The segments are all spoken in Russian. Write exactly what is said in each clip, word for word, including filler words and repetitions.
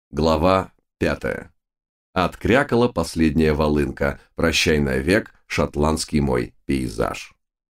Глава пятая. Открякала последняя волынка. Прощай навек, шотландский мой пейзаж.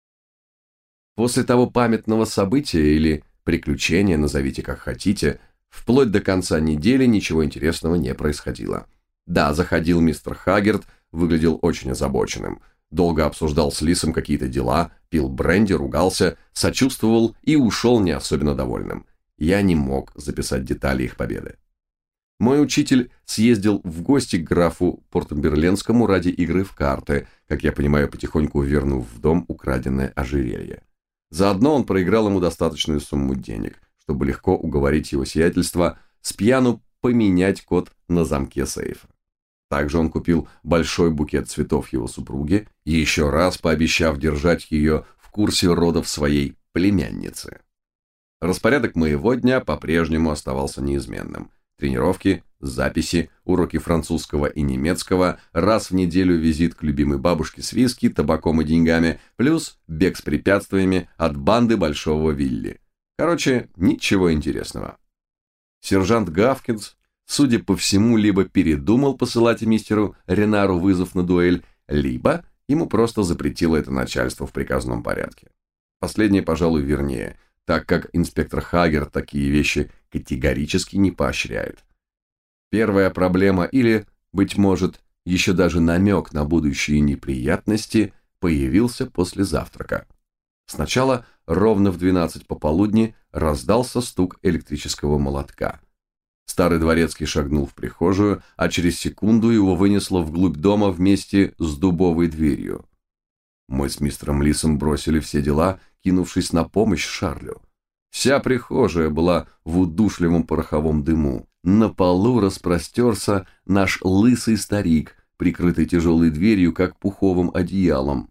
После того памятного события или приключения, назовите как хотите, вплоть до конца недели ничего интересного не происходило. Да, заходил мистер Хаггерт, выглядел очень озабоченным. Долго обсуждал с Лисом какие-то дела, пил бренди, ругался, сочувствовал и ушел не особенно довольным. Я не мог записать детали их победы. Мой учитель съездил в гости к графу Портомберленскому ради игры в карты, как я понимаю, потихоньку вернув в дом украденное ожерелье. Заодно он проиграл ему достаточную сумму денег, чтобы легко уговорить его сиятельство с пьяну поменять код на замке сейфа. Также он купил большой букет цветов его супруге, еще раз пообещав держать ее в курсе родов своей племянницы. Распорядок моего дня по-прежнему оставался неизменным. Тренировки, записи, уроки французского и немецкого, раз в неделю визит к любимой бабушке с виски, табаком и деньгами, плюс бег с препятствиями от банды Большого Вилли. Короче, ничего интересного. Сержант Гавкинс, судя по всему, либо передумал посылать мистеру Ренару вызов на дуэль, либо ему просто запретило это начальство в приказном порядке. Последнее, пожалуй, вернее, так как инспектор Хаггерт такие вещи категорически не поощряет. Первая проблема или, быть может, еще даже намек на будущие неприятности появился после завтрака. Сначала ровно в двенадцать пополудни раздался стук электрического молотка. Старый дворецкий шагнул в прихожую, а через секунду его вынесло вглубь дома вместе с дубовой дверью. Мы с мистером Лисом бросили все дела, кинувшись на помощь Шарлю. Вся прихожая была в удушливом пороховом дыму. На полу распростерся наш лысый старик, прикрытый тяжелой дверью, как пуховым одеялом.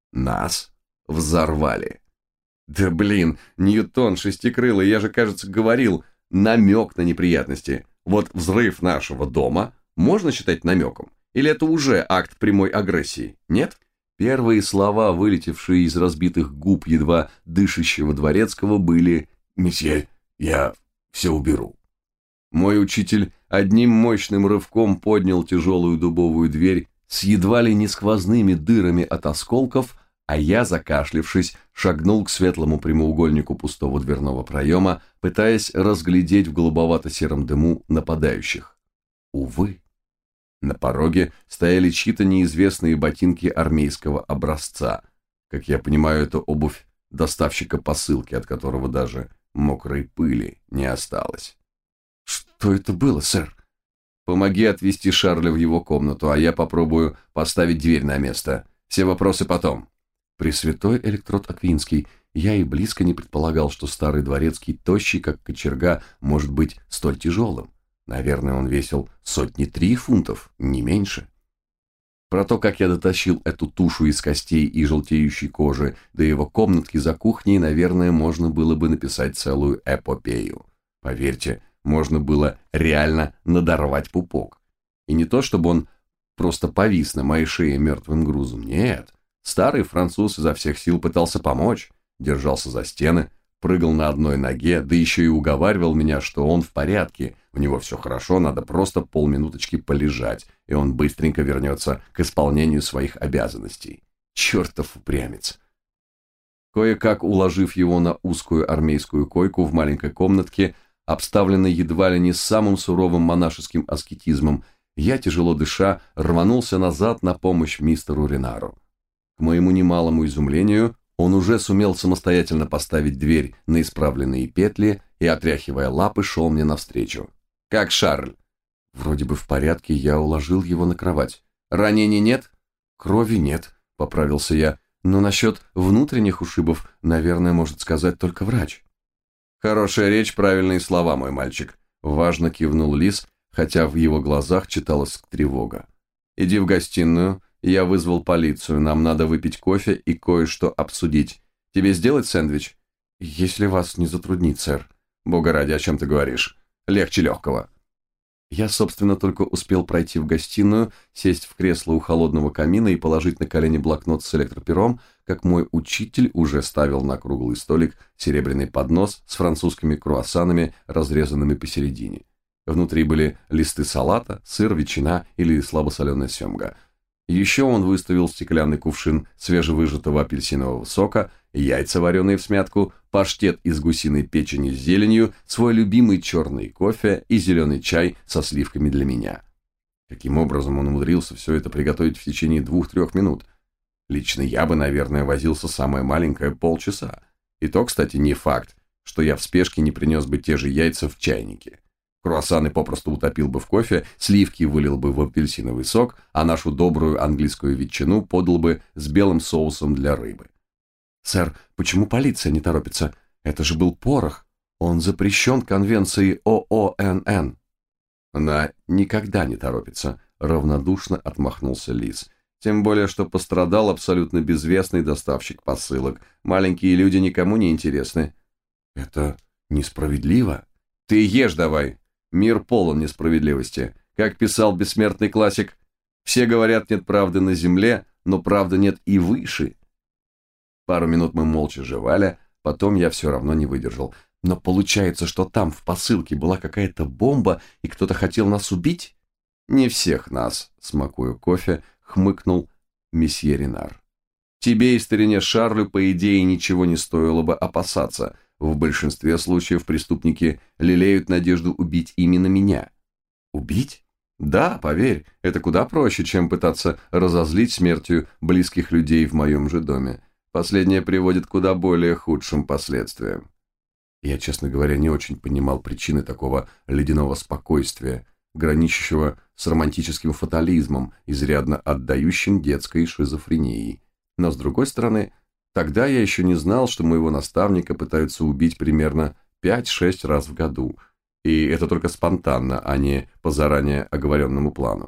Нас взорвали. Да блин, Ньютон шестикрылый, я же, кажется, говорил, намек на неприятности. Вот взрыв нашего дома можно считать намеком? Или это уже акт прямой агрессии? Нет? Первые слова, вылетевшие из разбитых губ едва дышащего дворецкого, были: «Месье, я все уберу». Мой учитель одним мощным рывком поднял тяжелую дубовую дверь с едва ли не сквозными дырами от осколков, а я, закашлявшись, шагнул к светлому прямоугольнику пустого дверного проема, пытаясь разглядеть в голубовато-сером дыму нападающих. Увы. На пороге стояли чьи-то неизвестные ботинки армейского образца. Как я понимаю, это обувь доставщика посылки, от которого даже мокрой пыли не осталось. «Что это было, сэр?» «Помоги отвезти Шарля в его комнату, а я попробую поставить дверь на место. Все вопросы потом». Пресвятой электрод Аквинский, я и близко не предполагал, что старый дворецкий, тощий как кочерга, может быть столь тяжелым. Наверное, он весил сотни три фунтов, не меньше. Про то, как я дотащил эту тушу из костей и желтеющей кожи до его комнатки за кухней, наверное, можно было бы написать целую эпопею. Поверьте, можно было реально надорвать пупок. И не то, чтобы он просто повис на моей шее мертвым грузом, нет. Старый француз изо всех сил пытался помочь, держался за стены, прыгал на одной ноге, да еще и уговаривал меня, что он в порядке, у него все хорошо, надо просто полминуточки полежать, и он быстренько вернется к исполнению своих обязанностей. Чертов упрямец! Кое-как уложив его на узкую армейскую койку в маленькой комнатке, обставленной едва ли не самым суровым монашеским аскетизмом, я, тяжело дыша, рванулся назад на помощь мистеру Ренару. К моему немалому изумлению, он уже сумел самостоятельно поставить дверь на исправленные петли и, отряхивая лапы, шел мне навстречу. «Как Шарль?» «Вроде бы в порядке, я уложил его на кровать». «Ранений нет?» «Крови нет», — поправился я. «Но насчет внутренних ушибов, наверное, может сказать только врач». «Хорошая речь, правильные слова, мой мальчик», — важно кивнул Лис, хотя в его глазах читалась тревога. «Иди в гостиную. Я вызвал полицию, нам надо выпить кофе и кое-что обсудить. Тебе сделать сэндвич?» «Если вас не затруднит, сэр». «Бога ради, о чем ты говоришь? Легче легкого». Я, собственно, только успел пройти в гостиную, сесть в кресло у холодного камина и положить на колени блокнот с электропером, как мой учитель уже ставил на круглый столик серебряный поднос с французскими круассанами, разрезанными посередине. Внутри были листы салата, сыр, ветчина или слабосоленая семга. Еще он выставил стеклянный кувшин свежевыжатого апельсинового сока, яйца, вареные всмятку, паштет из гусиной печени с зеленью, свой любимый черный кофе и зеленый чай со сливками для меня. Каким образом он умудрился все это приготовить в течение двух-трех минут? Лично я бы, наверное, возился самое маленькое полчаса. И то, кстати, не факт, что я в спешке не принес бы те же яйца в чайнике. Круассаны попросту утопил бы в кофе, сливки вылил бы в апельсиновый сок, а нашу добрую английскую ветчину подал бы с белым соусом для рыбы. «Сэр, почему полиция не торопится? Это же был порох. Он запрещен конвенцией О О Н Н». «Она никогда не торопится», — равнодушно отмахнулся Лис. «Тем более, что пострадал абсолютно безвестный доставщик посылок. Маленькие люди никому не интересны». «Это несправедливо». «Ты ешь давай. Мир полон несправедливости. Как писал бессмертный классик, все говорят, нет правды на земле, но правды нет и выше». Пару минут мы молча жевали, потом я все равно не выдержал. «Но получается, что там в посылке была какая-то бомба, и кто-то хотел нас убить?» «Не всех нас», — смакуя кофе, хмыкнул месье Ренар. «Тебе и старине Шарлю, по идее, ничего не стоило бы опасаться. В большинстве случаев преступники лелеют надежду убить именно меня». «Убить?» «Да, поверь, это куда проще, чем пытаться разозлить смертью близких людей в моем же доме. Последнее приводит к куда более худшим последствиям». Я, честно говоря, не очень понимал причины такого ледяного спокойствия, граничащего с романтическим фатализмом, изрядно отдающим детской шизофренией. Но, с другой стороны, тогда я еще не знал, что моего наставника пытаются убить примерно пять-шесть раз в году, и это только спонтанно, а не по заранее оговоренному плану.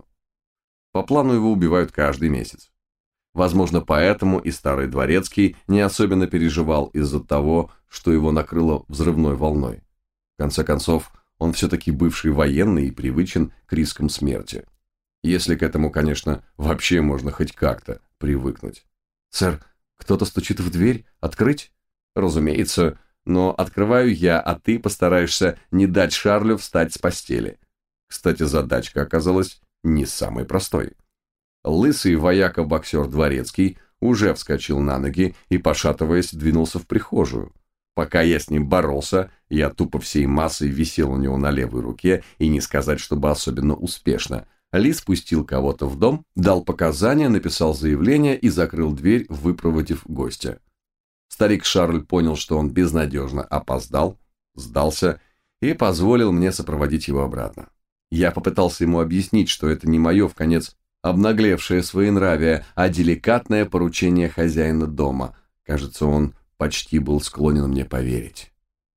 По плану его убивают каждый месяц. Возможно, поэтому и старый дворецкий не особенно переживал из-за того, что его накрыло взрывной волной. В конце концов, он все-таки бывший военный и привычен к рискам смерти. Если к этому, конечно, вообще можно хоть как-то привыкнуть. «Сэр, кто-то стучит в дверь? Открыть?» «Разумеется, но открываю я, а ты постараешься не дать Шарлю встать с постели». Кстати, задачка оказалась не самой простой. Лысый вояка-боксер Дворецкий уже вскочил на ноги и, пошатываясь, двинулся в прихожую. Пока я с ним боролся, я тупо всей массой висел у него на левой руке, и не сказать, чтобы особенно успешно. Лис пустил кого-то в дом, дал показания, написал заявление и закрыл дверь, выпроводив гостя. Старик Шарль понял, что он безнадежно опоздал, сдался и позволил мне сопроводить его обратно. Я попытался ему объяснить, что это не мое, вконец, обнаглевшее своенравие, а деликатное поручение хозяина дома. Кажется, он почти был склонен мне поверить.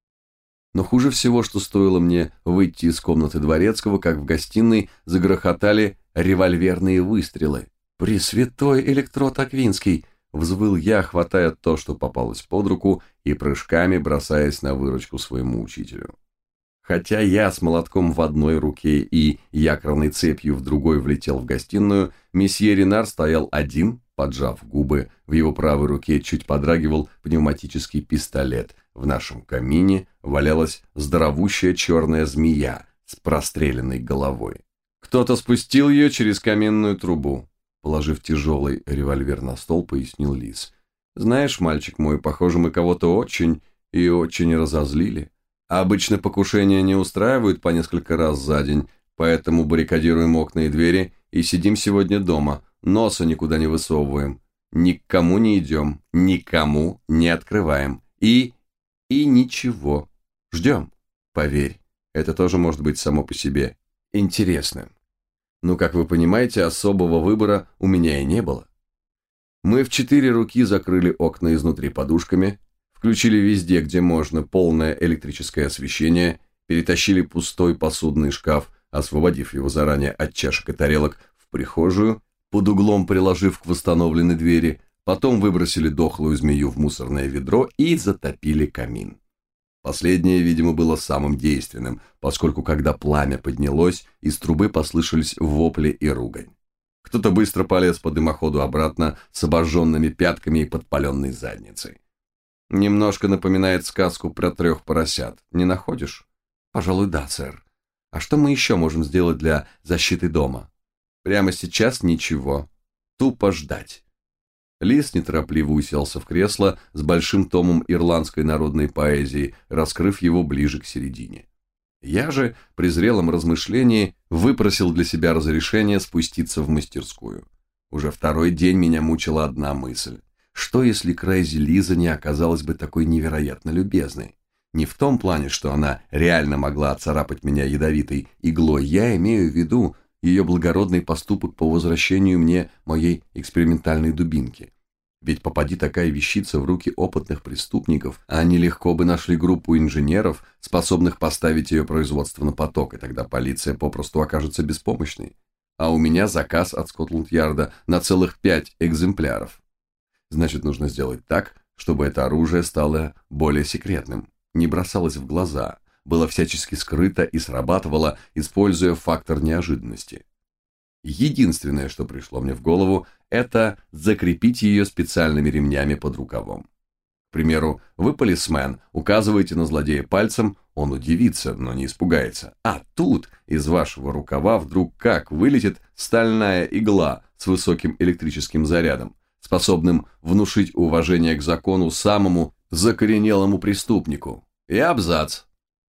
Но хуже всего, что стоило мне выйти из комнаты дворецкого, как в гостиной загрохотали револьверные выстрелы. «Пресвятой электрод Аквинский!» — взвыл я, хватая то, что попалось под руку, и прыжками бросаясь на выручку своему учителю. Хотя я с молотком в одной руке и якорной цепью в другой влетел в гостиную, месье Ренар стоял один, поджав губы, в его правой руке чуть подрагивал пневматический пистолет. В нашем камине валялась здоровущая черная змея с простреленной головой. Кто-то спустил ее через каменную трубу. Положив тяжелый револьвер на стол, пояснил Лис. «Знаешь, мальчик мой, похоже, мы кого-то очень и очень разозлили. А обычно покушения не устраивают по несколько раз за день, поэтому баррикадируем окна и двери и сидим сегодня дома, носа никуда не высовываем, ни к кому не идем, никому не открываем и... и ничего. Ждем. Поверь, это тоже может быть само по себе интересным. Но, как вы понимаете, особого выбора у меня и не было. Мы в четыре руки закрыли окна изнутри подушками, включили везде, где можно, полное электрическое освещение, перетащили пустой посудный шкаф, освободив его заранее от чашек и тарелок, в прихожую, под углом приложив к восстановленной двери, потом выбросили дохлую змею в мусорное ведро и затопили камин. Последнее, видимо, было самым действенным, поскольку, когда пламя поднялось, из трубы послышались вопли и ругань. Кто-то быстро полез по дымоходу обратно с обожженными пятками и подпаленной задницей. Немножко напоминает сказку про трех поросят, не находишь? Пожалуй, да, сэр. А что мы еще можем сделать для защиты дома? Прямо сейчас ничего. Тупо ждать. Лис неторопливо уселся в кресло с большим томом ирландской народной поэзии, раскрыв его ближе к середине. Я же, при зрелом размышлении, выпросил для себя разрешение спуститься в мастерскую. Уже второй день меня мучила одна мысль. Что, если Крейзи Лиза не оказалась бы такой невероятно любезной? Не в том плане, что она реально могла отцарапать меня ядовитой иглой, я имею в виду ее благородный поступок по возвращению мне моей экспериментальной дубинки. Ведь попади такая вещица в руки опытных преступников, а они легко бы нашли группу инженеров, способных поставить ее производство на поток, и тогда полиция попросту окажется беспомощной. А у меня заказ от Скотланд-Ярда на целых пять экземпляров. Значит, нужно сделать так, чтобы это оружие стало более секретным, не бросалось в глаза, было всячески скрыто и срабатывало, используя фактор неожиданности. Единственное, что пришло мне в голову, это закрепить ее специальными ремнями под рукавом. К примеру, вы полисмен, указываете на злодея пальцем, он удивится, но не испугается. А тут из вашего рукава вдруг как вылетит стальная игла с высоким электрическим зарядом, способным внушить уважение к закону самому закоренелому преступнику. И абзац.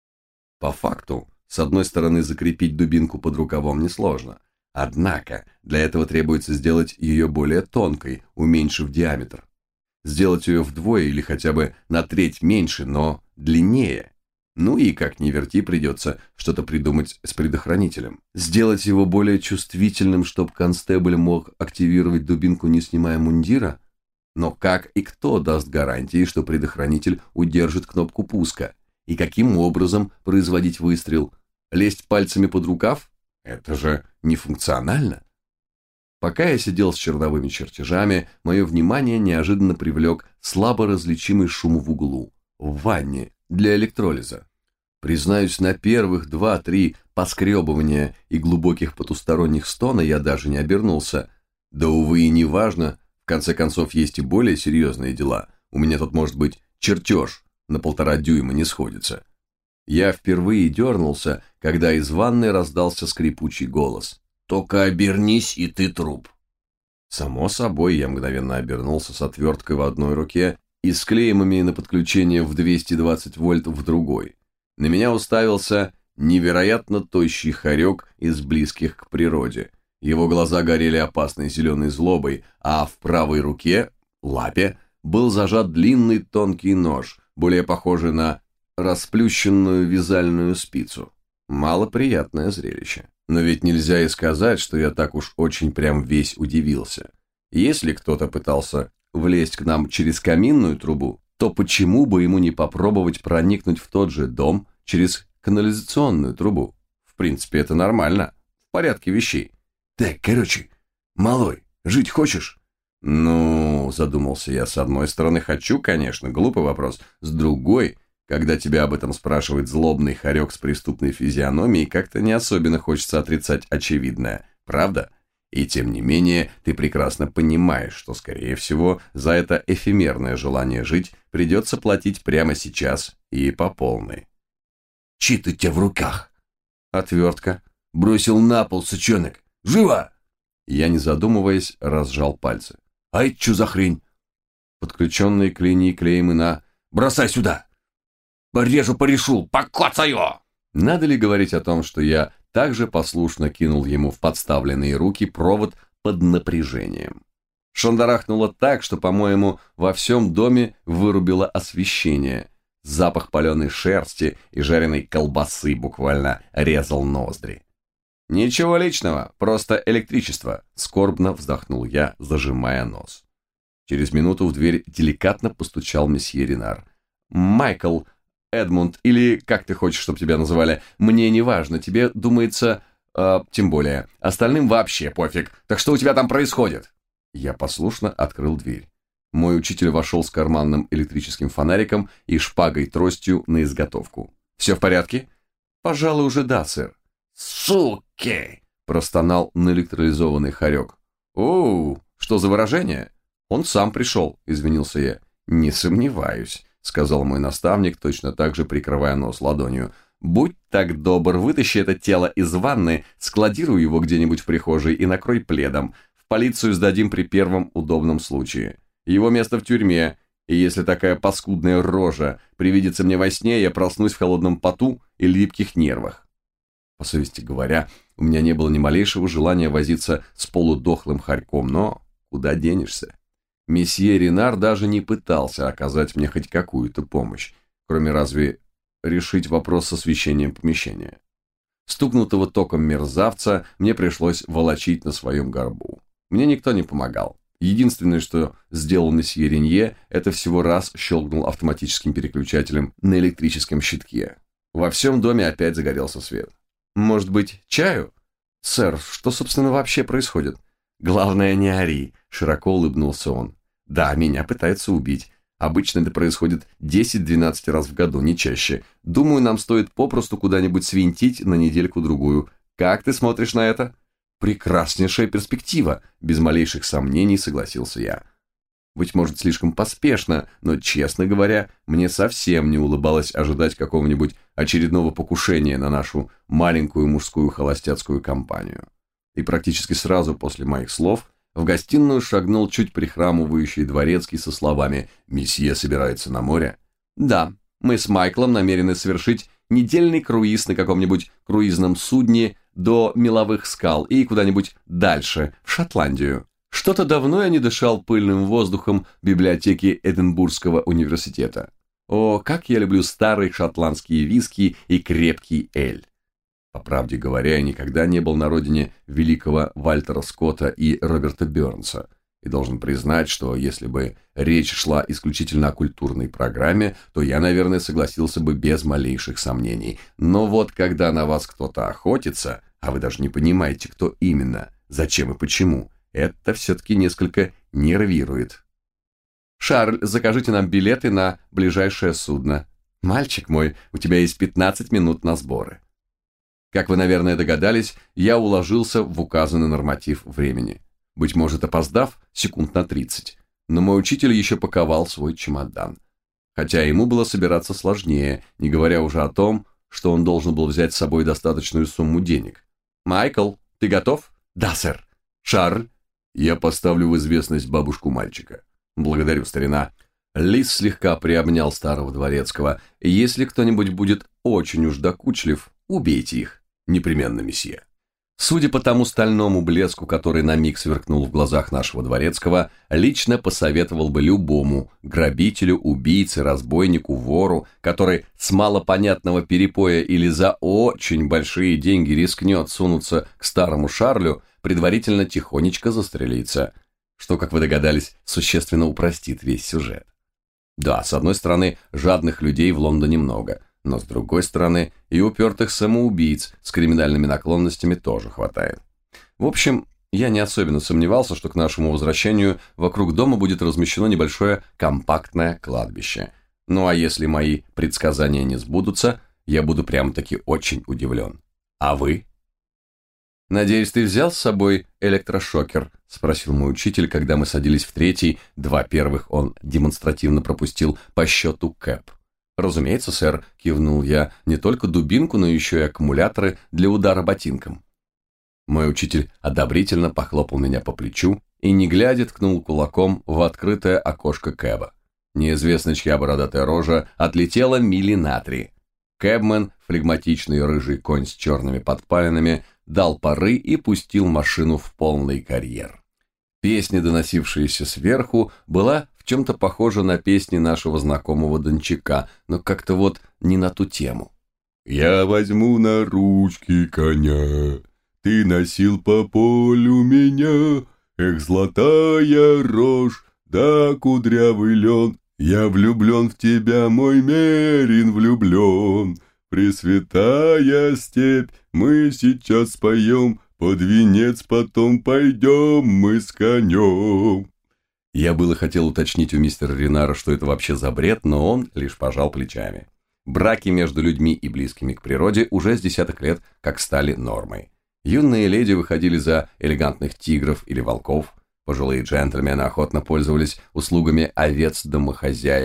По факту, с одной стороны, закрепить дубинку под рукавом несложно. Однако, для этого требуется сделать ее более тонкой, уменьшив диаметр. Сделать ее вдвое или хотя бы на треть меньше, но длиннее. Ну и, как ни верти, придется что-то придумать с предохранителем. Сделать его более чувствительным, чтобы констебль мог активировать дубинку, не снимая мундира? Но как и кто даст гарантии, что предохранитель удержит кнопку пуска? И каким образом производить выстрел? Лезть пальцами под рукав? Это же нефункционально. Пока я сидел с черновыми чертежами, мое внимание неожиданно привлек слабо различимый шум в углу, в ванне, для электролиза. Признаюсь, на первых два-три поскребывания и глубоких потусторонних стона я даже не обернулся. Да, увы, и не важно, в конце концов, есть и более серьезные дела. У меня тут, может быть, чертеж на полтора дюйма не сходится. Я впервые дернулся, когда из ванны раздался скрипучий голос. «Только обернись, и ты труп». Само собой, я мгновенно обернулся с отверткой в одной руке и с клеймами на подключение в двести двадцать вольт в другой. На меня уставился невероятно тощий хорек из близких к природе. Его глаза горели опасной зеленой злобой, а в правой руке, лапе, был зажат длинный тонкий нож, более похожий на расплющенную вязальную спицу. Малоприятное зрелище. Но ведь нельзя и сказать, что я так уж очень прям весь удивился. Если кто-то пытался влезть к нам через каминную трубу, то почему бы ему не попробовать проникнуть в тот же дом через канализационную трубу? В принципе, это нормально, в порядке вещей. Так, короче, малой, жить хочешь? Ну, задумался я, с одной стороны, хочу, конечно, глупый вопрос, с другой, когда тебя об этом спрашивает злобный хорек с преступной физиономией, как-то не особенно хочется отрицать очевидное, правда? И тем не менее, ты прекрасно понимаешь, что, скорее всего, за это эфемерное желание жить придется платить прямо сейчас и по полной. «Чит у тебя в руках?» «Отвертка». «Бросил на пол, сучонок. Живо!» Я, не задумываясь, разжал пальцы. «А это что за хрень?» Подключенные к линии клеймы на «Бросай сюда!» «Порежу, порешу, покоцаю!» Надо ли говорить о том, что я также послушно кинул ему в подставленные руки провод под напряжением. Шандарахнуло так, что, по-моему, во всем доме вырубило освещение. Запах паленой шерсти и жареной колбасы буквально резал ноздри. «Ничего личного, просто электричество», — скорбно вздохнул я, зажимая нос. Через минуту в дверь деликатно постучал месье Ренар. «Майкл, Эдмунд, или как ты хочешь, чтобы тебя называли, мне не важно, тебе, думается, э, тем более, остальным вообще пофиг, так что у тебя там происходит?» Я послушно открыл дверь. Мой учитель вошел с карманным электрическим фонариком и шпагой-тростью на изготовку. «Все в порядке?» «Пожалуй, уже да, сэр». «Суки!» – простонал наэлектролизованный хорек. «Оу, что за выражение?» «Он сам пришел», – извинился я. «Не сомневаюсь», – сказал мой наставник, точно так же прикрывая нос ладонью. будь так добр, вытащи это тело из ванны, складируй его где-нибудь в прихожей и накрой пледом. В полицию сдадим при первом удобном случае. Его место в тюрьме, и если такая паскудная рожа привидится мне во сне, я проснусь в холодном поту и липких нервах. По совести говоря, у меня не было ни малейшего желания возиться с полудохлым хорьком, но куда денешься? Месье Ренар даже не пытался оказать мне хоть какую-то помощь, кроме разве решить вопрос с освещением помещения. Стукнутого током мерзавца мне пришлось волочить на своем горбу. Мне никто не помогал. Единственное, что сделал месье Ренье, это всего раз щелкнул автоматическим переключателем на электрическом щитке. Во всем доме опять загорелся свет. «Может быть, чаю?» «Сэр, что, собственно, вообще происходит?» «Главное, не ори», — широко улыбнулся он. «Да, меня пытаются убить. Обычно это происходит десять-двенадцать раз в году, не чаще. Думаю, нам стоит попросту куда-нибудь свинтить на недельку-другую. Как ты смотришь на это?» «Прекраснейшая перспектива», — без малейших сомнений согласился я. Быть может, слишком поспешно, но, честно говоря, мне совсем не улыбалось ожидать какого-нибудь очередного покушения на нашу маленькую мужскую холостяцкую компанию. И практически сразу после моих слов в гостиную шагнул чуть прихрамывающий дворецкий со словами «Месье собирается на море?» «Да, мы с Майклом намерены совершить недельный круиз на каком-нибудь круизном судне до меловых скал и куда-нибудь дальше, в Шотландию. Что-то давно я не дышал пыльным воздухом библиотеки Эдинбургского университета. О, как я люблю старые шотландские виски и крепкий эль. По правде говоря, я никогда не был на родине великого Вальтера Скотта и Роберта Бёрнса, и должен признать, что если бы речь шла исключительно о культурной программе, то я, наверное, согласился бы без малейших сомнений. Но вот когда на вас кто-то охотится, а вы даже не понимаете, кто именно, зачем и почему, это все-таки несколько нервирует. «Шарль, закажите нам билеты на ближайшее судно. Мальчик мой, у тебя есть пятнадцать минут на сборы». Как вы, наверное, догадались, я уложился в указанный норматив времени. Быть может, опоздав секунд на тридцать. Но мой учитель еще паковал свой чемодан. Хотя ему было собираться сложнее, не говоря уже о том, что он должен был взять с собой достаточную сумму денег. «Майкл, ты готов?» «Да, сэр». «Шарль?» «Я поставлю в известность бабушку мальчика». «Благодарю, старина». Лис слегка приобнял старого дворецкого. «Если кто-нибудь будет очень уж докучлив, убейте их. Непременно, месье». Судя по тому стальному блеску, который на миг сверкнул в глазах нашего дворецкого, лично посоветовал бы любому грабителю, убийце, разбойнику, вору, который с малопонятного перепоя или за очень большие деньги рискнет сунуться к старому Шарлю, предварительно тихонечко застрелиться, что, как вы догадались, существенно упростит весь сюжет. Да, с одной стороны, жадных людей в Лондоне много, но с другой стороны, и упертых самоубийц с криминальными наклонностями тоже хватает. В общем, я не особенно сомневался, что к нашему возвращению вокруг дома будет размещено небольшое компактное кладбище. Ну а если мои предсказания не сбудутся, я буду прямо-таки очень удивлен. А вы? «Надеюсь, ты взял с собой электрошокер?» – спросил мой учитель, когда мы садились в третий, два первых он демонстративно пропустил по счету Кэп. «Разумеется, сэр», – кивнул я, – «не только дубинку, но еще и аккумуляторы для удара ботинком». Мой учитель одобрительно похлопал меня по плечу и, не глядя, ткнул кулаком в открытое окошко Кэба. Неизвестно, чья бородатая рожа отлетела мили на три. Кэбмен, флегматичный рыжий конь с черными подпалинами, дал пары и пустил машину в полный карьер. Песня, доносившаяся сверху, была в чем-то похожа на песни нашего знакомого Дончака, но как-то вот не на ту тему. «Я возьму на ручки коня, ты носил по полю меня, эх, золотая рожь, да кудрявый лен, я влюблен в тебя, мой мерин, влюблен». Пресвятая степь, мы сейчас споем, под венец потом пойдем мы с конем. Я было хотел уточнить у мистера Ренара, что это вообще за бред, но он лишь пожал плечами. Браки между людьми и близкими к природе уже с десяток лет как стали нормой. Юные леди выходили за элегантных тигров или волков, пожилые джентльмены охотно пользовались услугами овец-домохозяек,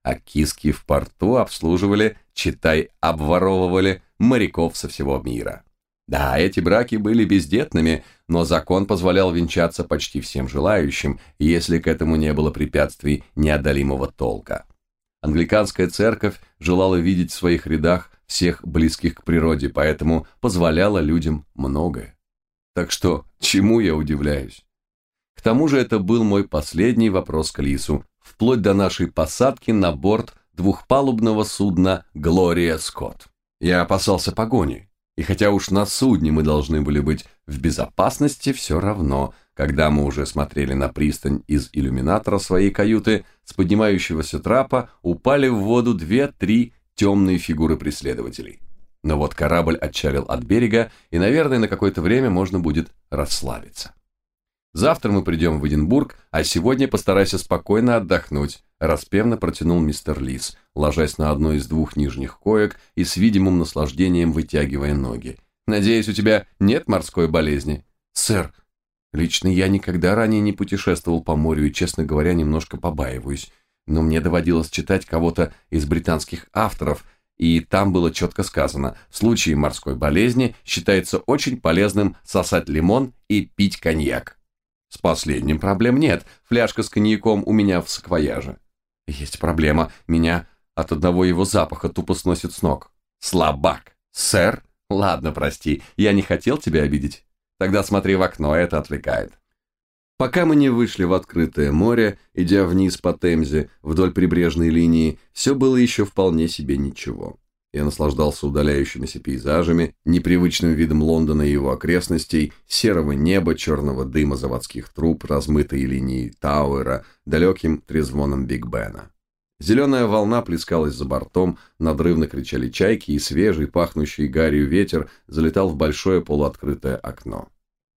а киски в порту обслуживали, читай, обворовывали моряков со всего мира. Да, эти браки были бездетными, но закон позволял венчаться почти всем желающим, если к этому не было препятствий неодолимого толка. Англиканская церковь желала видеть в своих рядах всех близких к природе, поэтому позволяла людям многое. Так что, чему я удивляюсь? К тому же это был мой последний вопрос к Лису, вплоть до нашей посадки на борт двухпалубного судна «Глория Скотт». Я опасался погони, и хотя уж на судне мы должны были быть в безопасности, все равно, когда мы уже смотрели на пристань из иллюминатора своей каюты, с поднимающегося трапа упали в воду две-три темные фигуры преследователей. Но вот корабль отчалил от берега, и, наверное, на какое-то время можно будет расслабиться. Завтра мы придем в Эдинбург, а сегодня постарайся спокойно отдохнуть, распевно протянул мистер Лис, ложась на одну из двух нижних коек и с видимым наслаждением вытягивая ноги. Надеюсь, у тебя нет морской болезни? Сэр, лично я никогда ранее не путешествовал по морю и, честно говоря, немножко побаиваюсь, но мне доводилось читать кого-то из британских авторов, и там было четко сказано, в случае морской болезни считается очень полезным сосать лимон и пить коньяк. С последним проблем нет, фляжка с коньяком у меня в саквояже. Есть проблема, меня от одного его запаха тупо сносит с ног. Слабак. Сэр? Ладно, прости, я не хотел тебя обидеть. Тогда смотри в окно, это отвлекает. Пока мы не вышли в открытое море, идя вниз по Темзе, вдоль прибрежной линии, все было еще вполне себе ничего. Я наслаждался удаляющимися пейзажами, непривычным видом Лондона и его окрестностей, серого неба, черного дыма заводских труб, размытой линии Тауэра, далеким трезвоном Биг Бена. Зеленая волна плескалась за бортом, надрывно кричали чайки, и свежий, пахнущий гарью ветер залетал в большое полуоткрытое окно.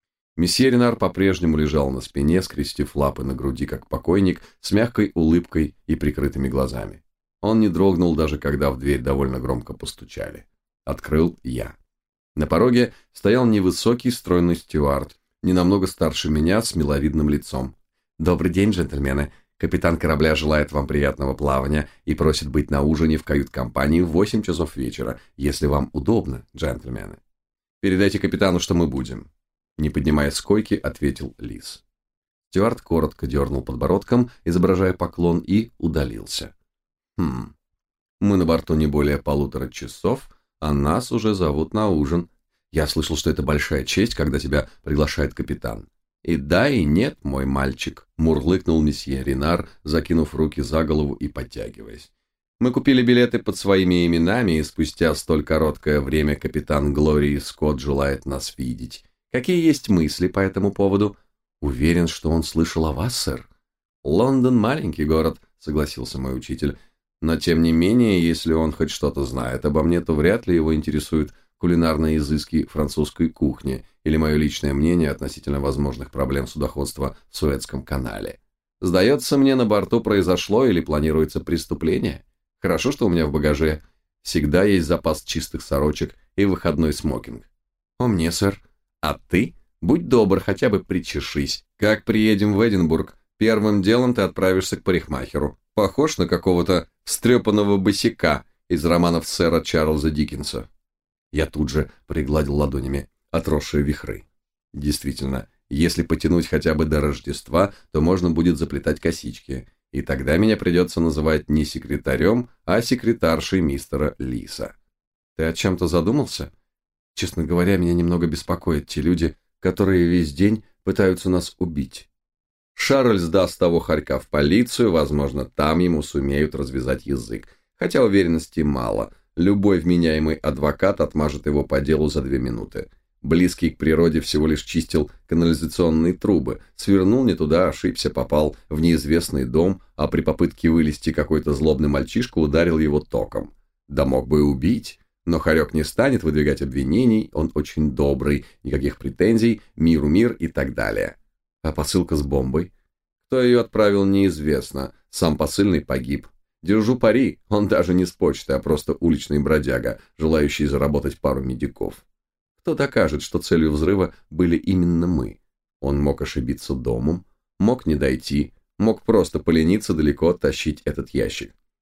Месье Ренар по-прежнему лежал на спине, скрестив лапы на груди, как покойник, с мягкой улыбкой и прикрытыми глазами. Он не дрогнул, даже когда в дверь довольно громко постучали. Открыл я. На пороге стоял невысокий, стройный стюард, не намного старше меня, с миловидным лицом. «Добрый день, джентльмены. Капитан корабля желает вам приятного плавания и просит быть на ужине в кают-компании в восемь часов вечера, если вам удобно, джентльмены. Передайте капитану, что мы будем». Не поднимая с койки, ответил Лис. Стюард коротко дернул подбородком, изображая поклон, и удалился. Хм, мы на борту не более полутора часов, а нас уже зовут на ужин. Я слышал, что это большая честь, когда тебя приглашает капитан. И да, и нет, мой мальчик, мурлыкнул месье Ренар, закинув руки за голову и подтягиваясь. Мы купили билеты под своими именами, и спустя столь короткое время капитан Глории Скотт желает нас видеть. Какие есть мысли по этому поводу? Уверен, что он слышал о вас, сэр. Лондон маленький город, согласился мой учитель. Но тем не менее, если он хоть что-то знает обо мне, то вряд ли его интересуют кулинарные изыски французской кухни или мое личное мнение относительно возможных проблем судоходства в Суэцком канале. Сдается мне, на борту произошло или планируется преступление. Хорошо, что у меня в багаже всегда есть запас чистых сорочек и выходной смокинг. О мне, сэр. А ты? Будь добр, хотя бы причешись. Как приедем в Эдинбург, первым делом ты отправишься к парикмахеру. Похож на какого-то встрепанного босяка из романов сэра Чарльза Диккенса. Я тут же пригладил ладонями отросшие вихры. Действительно, если потянуть хотя бы до Рождества, то можно будет заплетать косички, и тогда меня придется называть не секретарем, а секретаршей мистера Лиса. Ты о чем-то задумался? Честно говоря, меня немного беспокоят те люди, которые весь день пытаются нас убить. Шарль сдаст того хорька в полицию, возможно, там ему сумеют развязать язык. Хотя уверенности мало. Любой вменяемый адвокат отмажет его по делу за две минуты. Близкий к природе всего лишь чистил канализационные трубы, свернул не туда, ошибся, попал в неизвестный дом, а при попытке вылезти какой-то злобный мальчишка ударил его током. Да мог бы и убить, но хорек не станет выдвигать обвинений, он очень добрый, никаких претензий, миру мир и так далее. А посылка с бомбой? Кто ее отправил, неизвестно. Сам посыльный погиб. Держу пари, он даже не с почты, а просто уличный бродяга, желающий заработать пару медиков. Кто докажет, что целью взрыва были именно мы? Он мог ошибиться домом, мог не дойти, мог просто полениться далеко оттащить этот ящик.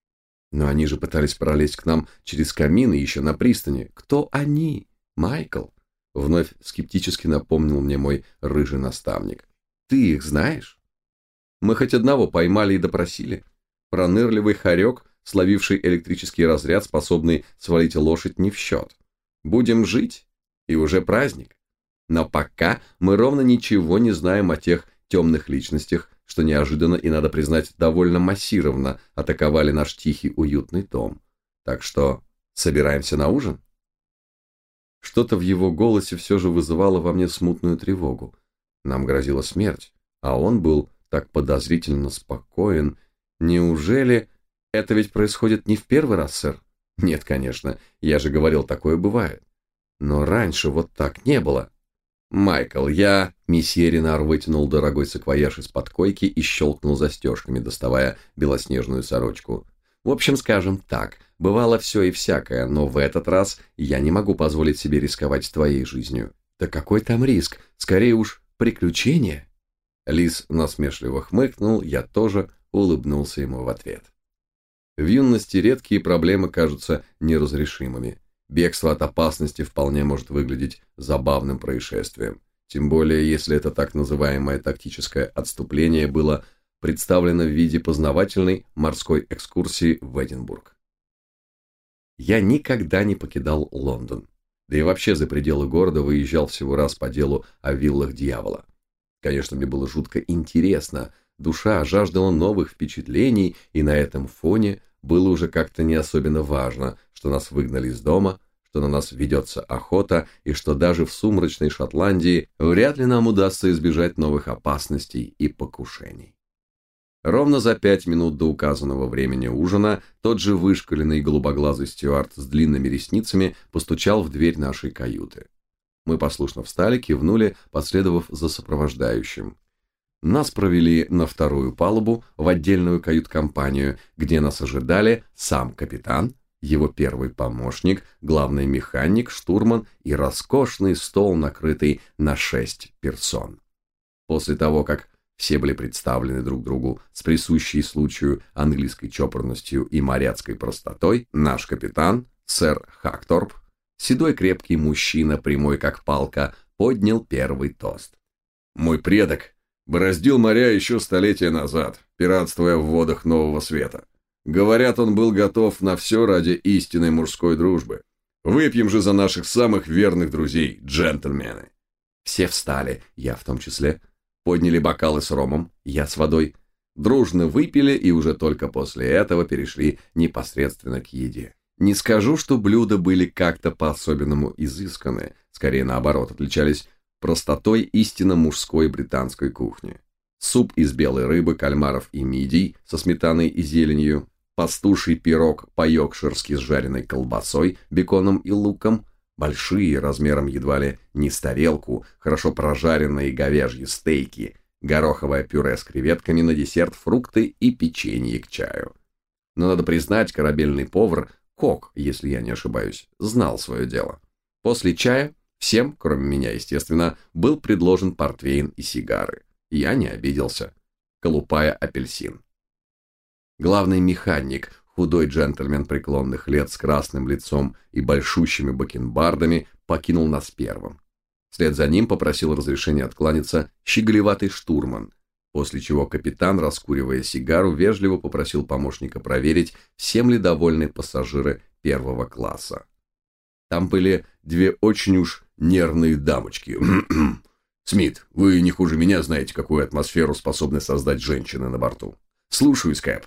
Но они же пытались пролезть к нам через камины еще на пристани. Кто они? Майкл? Вновь скептически напомнил мне мой рыжий наставник. Ты их знаешь? Мы хоть одного поймали и допросили. Пронырливый хорек, словивший электрический разряд, способный свалить лошадь, не в счет. Будем жить, и уже праздник. Но пока мы ровно ничего не знаем о тех темных личностях, что неожиданно и, надо признать, довольно массированно атаковали наш тихий уютный дом. Так что собираемся на ужин? Что-то в его голосе все же вызывало во мне смутную тревогу. Нам грозила смерть, а он был так подозрительно спокоен. Неужели это ведь происходит не в первый раз, сэр? Нет, конечно, я же говорил, такое бывает. Но раньше вот так не было. Майкл, я... Месье Ренар вытянул дорогой саквояж из-под койки и щелкнул застежками, доставая белоснежную сорочку. В общем, скажем так, бывало все и всякое, но в этот раз я не могу позволить себе рисковать твоей жизнью. Да какой там риск? Скорее уж, приключение. Лис насмешливо хмыкнул, я тоже улыбнулся ему в ответ. В юности редкие проблемы кажутся неразрешимыми. Бегство от опасности вполне может выглядеть забавным происшествием. Тем более, если это так называемое тактическое отступление было представлено в виде познавательной морской экскурсии в Эдинбург. Я никогда не покидал Лондон. Да и вообще за пределы города выезжал всего раз по делу о виллах дьявола. Конечно, мне было жутко интересно. Душа жаждала новых впечатлений, и на этом фоне было уже как-то не особенно важно, что нас выгнали из дома, что на нас ведется охота, и что даже в сумрачной Шотландии вряд ли нам удастся избежать новых опасностей и покушений. Ровно за пять минут до указанного времени ужина тот же вышкаленный голубоглазый стюард с длинными ресницами постучал в дверь нашей каюты. Мы послушно встали, кивнули, последовав за сопровождающим. Нас провели на вторую палубу, в отдельную кают-компанию, где нас ожидали сам капитан, его первый помощник, главный механик, штурман и роскошный стол, накрытый на шесть персон. После того, как все были представлены друг другу с присущей случаю английской чопорностью и моряцкой простотой, наш капитан, сэр Хакторп, седой крепкий мужчина, прямой как палка, поднял первый тост. «Мой предок бороздил моря еще столетия назад, пиратствуя в водах Нового Света. Говорят, он был готов на все ради истинной мужской дружбы. Выпьем же за наших самых верных друзей, джентльмены!» Все встали, я в том числе, подняли бокалы с ромом, я с водой, дружно выпили и уже только после этого перешли непосредственно к еде. Не скажу, что блюда были как-то по-особенному изысканные, скорее наоборот, отличались простотой истинно мужской британской кухни. Суп из белой рыбы, кальмаров и мидий со сметаной и зеленью, пастуший пирог по-йоркширски с жареной колбасой, беконом и луком, большие, размером едва ли не с тарелку, хорошо прожаренные говяжьи стейки, гороховое пюре с креветками, на десерт фрукты и печенье к чаю. Но надо признать, корабельный повар, кок, если я не ошибаюсь, знал свое дело. После чая всем, кроме меня, естественно, был предложен портвейн и сигары. Я не обиделся, колупая апельсин. Главный механик, худой джентльмен преклонных лет с красным лицом и большущими бакенбардами, покинул нас первым. Вслед за ним попросил разрешения откланяться щеголеватый штурман, после чего капитан, раскуривая сигару, вежливо попросил помощника проверить, всем ли довольны пассажиры первого класса. Там были две очень уж нервные дамочки. «Смит, вы не хуже меня знаете, какую атмосферу способны создать женщины на борту. Слушаюсь, Кэп».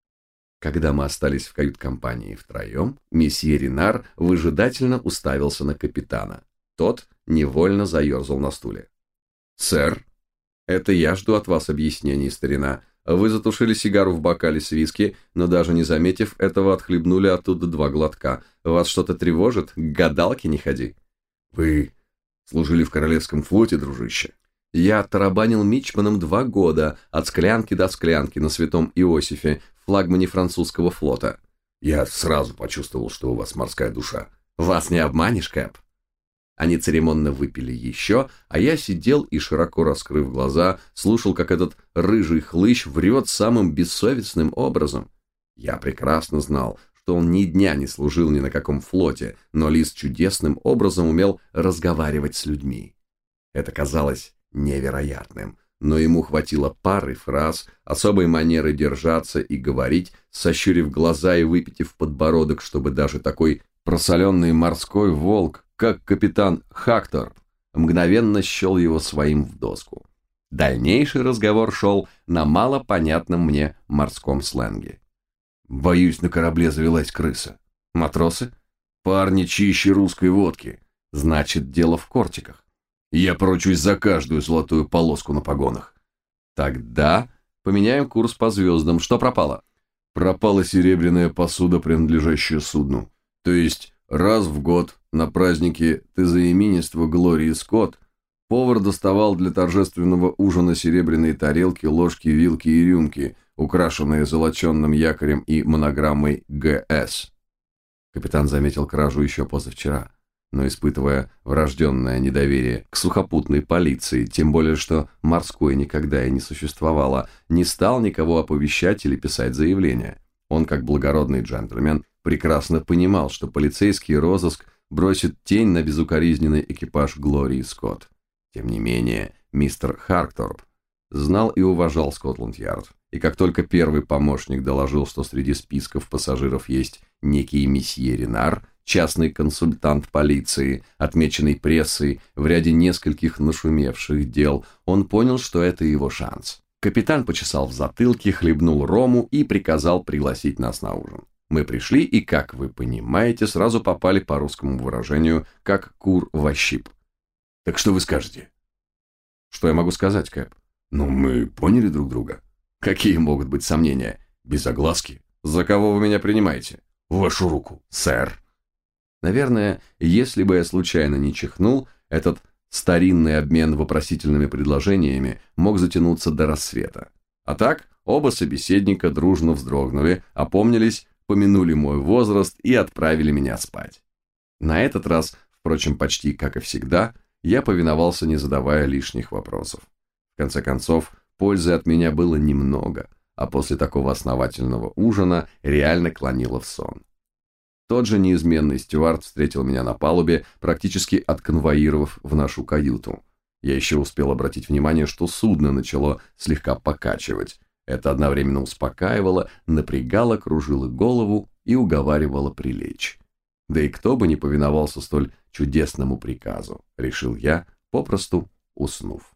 Когда мы остались в кают-компании втроем, месье Ренар выжидательно уставился на капитана. Тот невольно заерзал на стуле. «Сэр, это я жду от вас объяснений, старина. Вы затушили сигару в бокале с виски, но даже не заметив этого, отхлебнули оттуда два глотка. Вас что-то тревожит? К гадалке не ходи». «Вы служили в Королевском флоте, дружище?» «Я тарабанил мичманом два года, от склянки до склянки на Святом Иосифе, флагмане французского флота». «Я сразу почувствовал, что у вас морская душа». «Вас не обманешь, Кэп». Они церемонно выпили еще, а я сидел и, широко раскрыв глаза, слушал, как этот рыжий хлыщ врет самым бессовестным образом. Я прекрасно знал, что он ни дня не служил ни на каком флоте, но Лис чудесным образом умел разговаривать с людьми. Это казалось невероятным, но ему хватило пары фраз, особой манеры держаться и говорить, сощурив глаза и выпитив подбородок, чтобы даже такой просоленный морской волк, как капитан Хактор, мгновенно счел его своим в доску. Дальнейший разговор шел на малопонятном мне морском сленге. «Боюсь, на корабле завелась крыса. Матросы? Парни чище русской водки. Значит, дело в кортиках. Я поручусь за каждую золотую полоску на погонах. Тогда поменяем курс по звездам. Что пропало?» «Пропала серебряная посуда, принадлежащая судну. То есть раз в год на празднике тезаименинства Глории Скотт повар доставал для торжественного ужина серебряные тарелки, ложки, вилки и рюмки, украшенные золоченным якорем и монограммой Г С. Капитан заметил кражу еще позавчера, но, испытывая врожденное недоверие к сухопутной полиции, тем более что морской никогда и не существовало, не стал никого оповещать или писать заявление. Он, как благородный джентльмен, прекрасно понимал, что полицейский розыск бросит тень на безукоризненный экипаж Глории Скотт. Тем не менее, мистер Харкторп знал и уважал Скотланд-Ярд, и как только первый помощник доложил, что среди списков пассажиров есть некий месье Ренар, частный консультант полиции, отмеченный прессой в ряде нескольких нашумевших дел, он понял, что это его шанс. Капитан почесал в затылке, хлебнул рому и приказал пригласить нас на ужин. Мы пришли и, как вы понимаете, сразу попали по русскому выражению, как кур во щип. Так что вы скажете? Что я могу сказать, Кэп? Ну, мы поняли друг друга. Какие могут быть сомнения? Без огласки. За кого вы меня принимаете? Вашу руку, сэр. Наверное, если бы я случайно не чихнул, этот старинный обмен вопросительными предложениями мог затянуться до рассвета. А так, оба собеседника дружно вздрогнули, опомнились, помянули мой возраст и отправили меня спать. На этот раз, впрочем, почти как и всегда, я повиновался, не задавая лишних вопросов. В конце концов, пользы от меня было немного, а после такого основательного ужина реально клонило в сон. Тот же неизменный стюард встретил меня на палубе, практически отконвоировав в нашу каюту. Я еще успел обратить внимание, что судно начало слегка покачивать. Это одновременно успокаивало, напрягало, кружило голову и уговаривало прилечь. Да и кто бы не повиновался столь чудесному приказу, решил я, попросту уснув.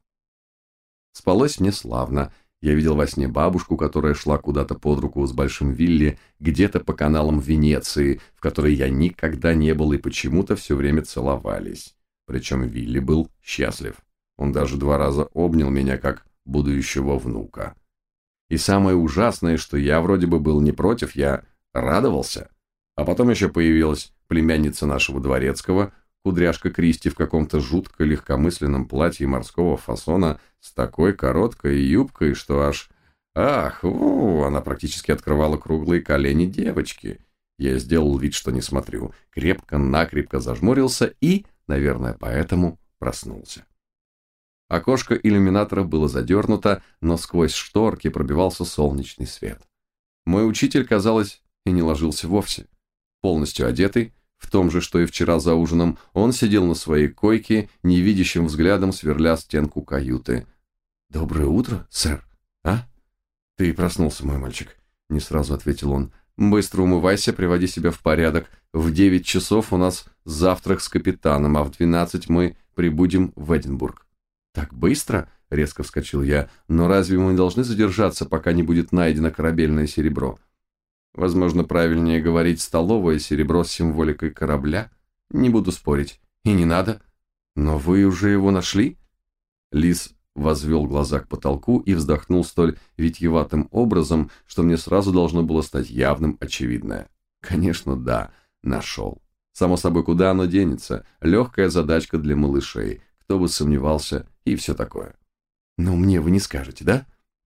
Спалось мне славно. Я видел во сне бабушку, которая шла куда-то под руку с большим Вилли, где-то по каналам Венеции, в которой я никогда не был, и почему-то все время целовались. Причем Вилли был счастлив. Он даже два раза обнял меня, как будущего внука. И самое ужасное, что я вроде бы был не против, я радовался. А потом еще появилась племянница нашего дворецкого, кудряшка Кристи в каком-то жутко легкомысленном платье морского фасона с такой короткой юбкой, что аж... Ах, у, она практически открывала круглые колени девочки. Я сделал вид, что не смотрю, крепко-накрепко зажмурился и, наверное, поэтому проснулся. Окошко иллюминатора было задернуто, но сквозь шторки пробивался солнечный свет. Мой учитель, казалось, и не ложился вовсе. Полностью одетый, в том же, что и вчера за ужином, он сидел на своей койке, невидящим взглядом сверля стенку каюты. «Доброе утро, сэр, а?» «Ты проснулся, мой мальчик», — не сразу ответил он. «Быстро умывайся, приводи себя в порядок. В девять часов у нас завтрак с капитаном, а в двенадцать мы прибудем в Эдинбург». «Так быстро?» — резко вскочил я. «Но разве мы не должны задержаться, пока не будет найдено корабельное серебро?» Возможно, правильнее говорить «столовое серебро с символикой корабля». Не буду спорить. И не надо. Но вы уже его нашли? Лис возвел глаза к потолку и вздохнул столь витьеватым образом, что мне сразу должно было стать явным очевидное. Конечно, да, нашел. Само собой, куда оно денется? Легкая задачка для малышей. Кто бы сомневался, и все такое. Но мне вы не скажете, да?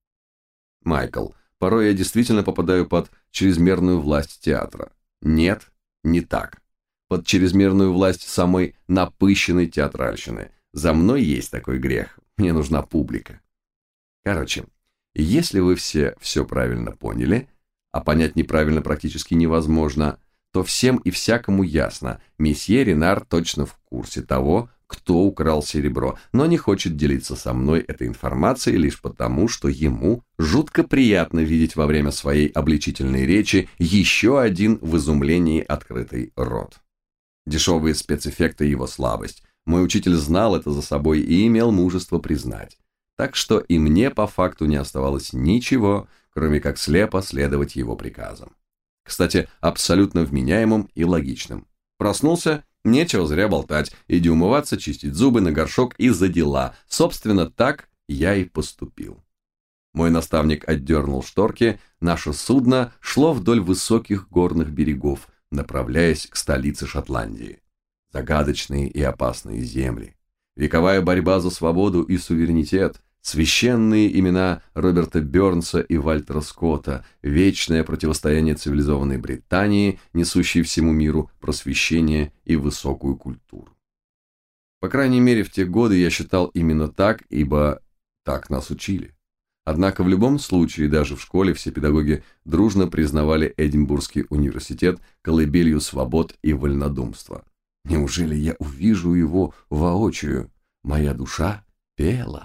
Майкл, порой я действительно попадаю под чрезмерную власть театра. Нет, не так. Под чрезмерную власть самой напыщенной театральщины. За мной есть такой грех. Мне нужна публика. Короче, если вы все все правильно поняли, а понять неправильно практически невозможно, то всем и всякому ясно, месье Ренар точно в курсе того, кто украл серебро, но не хочет делиться со мной этой информацией лишь потому, что ему жутко приятно видеть во время своей обличительной речи еще один в изумлении открытый рот. Дешевые спецэффекты его слабость. Мой учитель знал это за собой и имел мужество признать. Так что и мне по факту не оставалось ничего, кроме как слепо следовать его приказам. Кстати, абсолютно вменяемым и логичным. Проснулся, нечего зря болтать, иди умываться, чистить зубы, на горшок и за дела. Собственно, так я и поступил. Мой наставник отдернул шторки, наше судно шло вдоль высоких горных берегов, направляясь к столице Шотландии. Загадочные и опасные земли, вековая борьба за свободу и суверенитет, священные имена Роберта Бёрнса и Вальтера Скотта, вечное противостояние цивилизованной Британии, несущей всему миру просвещение и высокую культуру. По крайней мере, в те годы я считал именно так, ибо так нас учили. Однако в любом случае, даже в школе все педагоги дружно признавали Эдинбургский университет колыбелью свобод и вольнодумства. Неужели я увижу его воочию? Моя душа пела.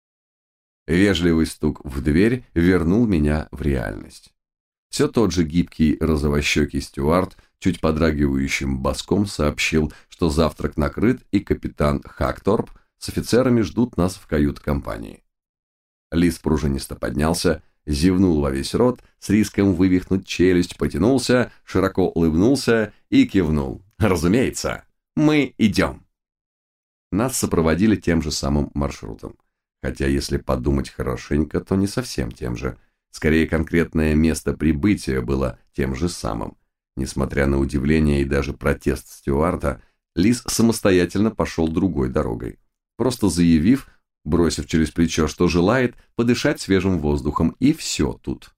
Вежливый стук в дверь вернул меня в реальность. Все тот же гибкий розовощекий стюард чуть подрагивающим баском сообщил, что завтрак накрыт и капитан Хакторп с офицерами ждут нас в кают-компании. Лис пружинисто поднялся, зевнул во весь рот, с риском вывихнуть челюсть, потянулся, широко улыбнулся и кивнул. «Разумеется, мы идем». Нас сопроводили тем же самым маршрутом. Хотя, если подумать хорошенько, то не совсем тем же. Скорее, конкретное место прибытия было тем же самым. Несмотря на удивление и даже протест стюарда, Лис самостоятельно пошел другой дорогой, просто заявив, бросив через плечо, что желает подышать свежим воздухом, и все тут.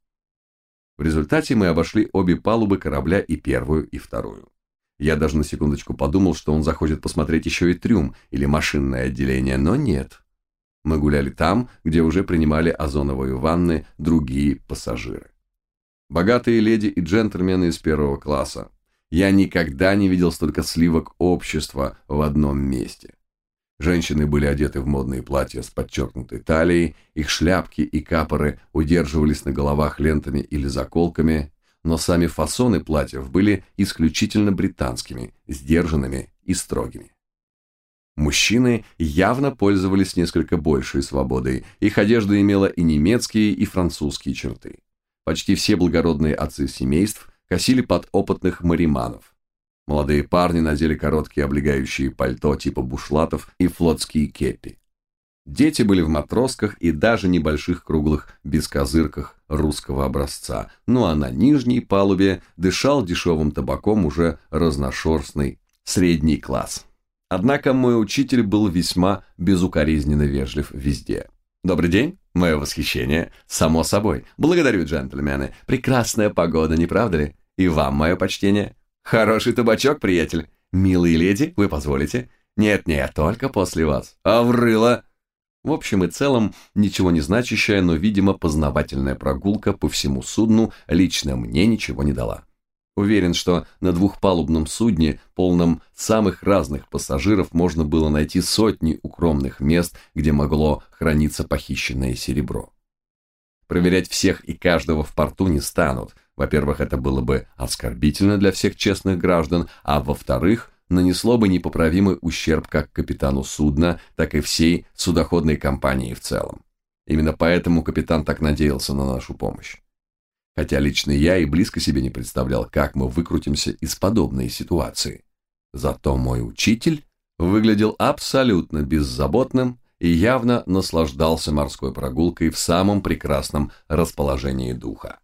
В результате мы обошли обе палубы корабля, и первую, и вторую. Я даже на секундочку подумал, что он захочет посмотреть еще и трюм или машинное отделение, но нет. Мы гуляли там, где уже принимали озоновые ванны другие пассажиры. Богатые леди и джентльмены из первого класса. Я никогда не видел столько сливок общества в одном месте. Женщины были одеты в модные платья с подчеркнутой талией, их шляпки и капоры удерживались на головах лентами или заколками, но сами фасоны платьев были исключительно британскими, сдержанными и строгими. Мужчины явно пользовались несколько большей свободой, их одежда имела и немецкие, и французские черты. Почти все благородные отцы семейств косили под опытных мариманов. Молодые парни надели короткие облегающие пальто типа бушлатов и флотские кепи. Дети были в матросках и даже небольших круглых бескозырках русского образца, ну а на нижней палубе дышал дешевым табаком уже разношерстный средний класс. Однако мой учитель был весьма безукоризненно вежлив везде. «Добрый день, мое восхищение, само собой. Благодарю, джентльмены. Прекрасная погода, не правда ли? И вам мое почтение. Хороший табачок, приятель. Милые леди, вы позволите? Нет-нет, только после вас. Аврыла!» В общем и целом, ничего не значащая, но, видимо, познавательная прогулка по всему судну лично мне ничего не дала. Уверен, что на двухпалубном судне, полном самых разных пассажиров, можно было найти сотни укромных мест, где могло храниться похищенное серебро. Проверять всех и каждого в порту не станут. Во-первых, это было бы оскорбительно для всех честных граждан, а во-вторых, нанесло бы непоправимый ущерб как капитану судна, так и всей судоходной компании в целом. Именно поэтому капитан так надеялся на нашу помощь. Хотя лично я и близко себе не представлял, как мы выкрутимся из подобной ситуации. Зато мой учитель выглядел абсолютно беззаботным и явно наслаждался морской прогулкой в самом прекрасном расположении духа.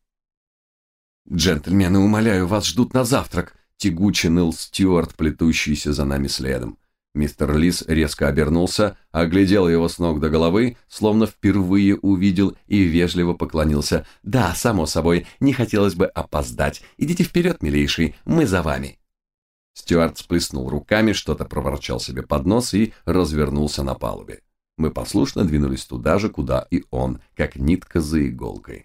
«Джентльмены, умоляю, вас ждут на завтрак», — тягуче ныл стюард, плетущийся за нами следом. Мистер Лис резко обернулся, оглядел его с ног до головы, словно впервые увидел, и вежливо поклонился. «Да, само собой, не хотелось бы опоздать. Идите вперед, милейший, мы за вами». Стюард сплеснул руками, что-то проворчал себе под нос и развернулся на палубе. Мы послушно двинулись туда же, куда и он, как нитка за иголкой.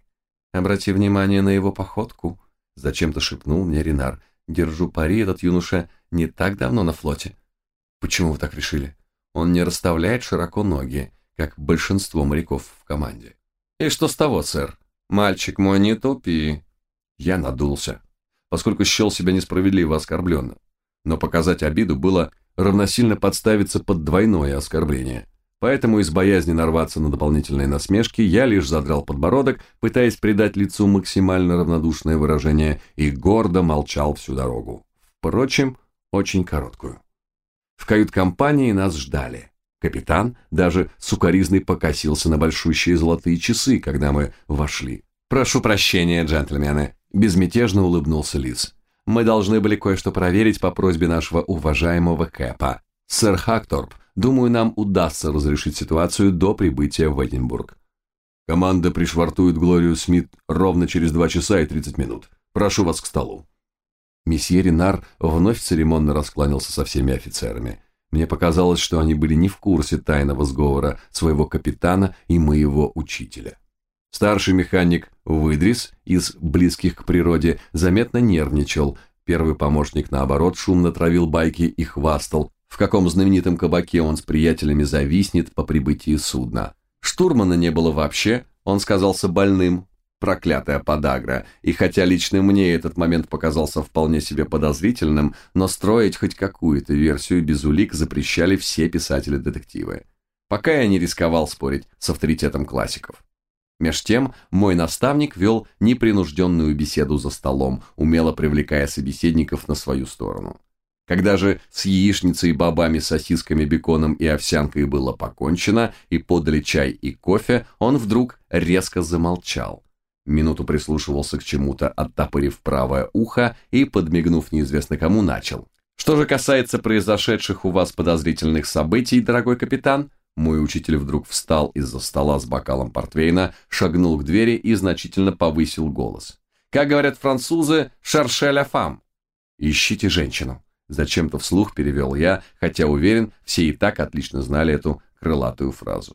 Обрати внимание на его походку, зачем-то шепнул мне Ренар. Держу пари, этот юноша не так давно на флоте. Почему вы так решили? Он не расставляет широко ноги, как большинство моряков в команде. И что с того, сэр? Мальчик мой, не тупи. Я надулся, поскольку счел себя несправедливо оскорбленным. Но показать обиду было равносильно подставиться под двойное оскорбление. Поэтому из боязни нарваться на дополнительные насмешки я лишь задрал подбородок, пытаясь придать лицу максимально равнодушное выражение, и гордо молчал всю дорогу. Впрочем, очень короткую. В кают-компании нас ждали. Капитан даже сукоризной покосился на большущие золотые часы, когда мы вошли. «Прошу прощения, джентльмены», – безмятежно улыбнулся Лис. «Мы должны были кое-что проверить по просьбе нашего уважаемого Кэпа. Сэр Хакторп, думаю, нам удастся разрешить ситуацию до прибытия в Эдинбург. Команда пришвартует Глорию Смит ровно через два часа и тридцать минут. Прошу вас к столу». Месье Ренар вновь церемонно раскланялся со всеми офицерами. Мне показалось, что они были не в курсе тайного сговора своего капитана и моего учителя. Старший механик Выдрис из близких к природе заметно нервничал. Первый помощник, наоборот, шумно травил байки и хвастал, в каком знаменитом кабаке он с приятелями зависнет по прибытии судна. Штурмана не было вообще, он сказался больным, проклятая подагра, и хотя лично мне этот момент показался вполне себе подозрительным, но строить хоть какую-то версию без улик запрещали все писатели-детективы. Пока я не рисковал спорить с авторитетом классиков. Меж тем, мой наставник вел непринужденную беседу за столом, умело привлекая собеседников на свою сторону. Когда же с яичницей, бобами, сосисками, беконом и овсянкой было покончено и подали чай и кофе, он вдруг резко замолчал. Минуту прислушивался к чему-то, оттопырив правое ухо и, подмигнув неизвестно кому, начал. «Что же касается произошедших у вас подозрительных событий, дорогой капитан?» Мой учитель вдруг встал из-за стола с бокалом портвейна, шагнул к двери и значительно повысил голос. «Как говорят французы, «шарше ля фам». «Ищите женщину». Зачем-то вслух перевел я, хотя уверен, все и так отлично знали эту крылатую фразу.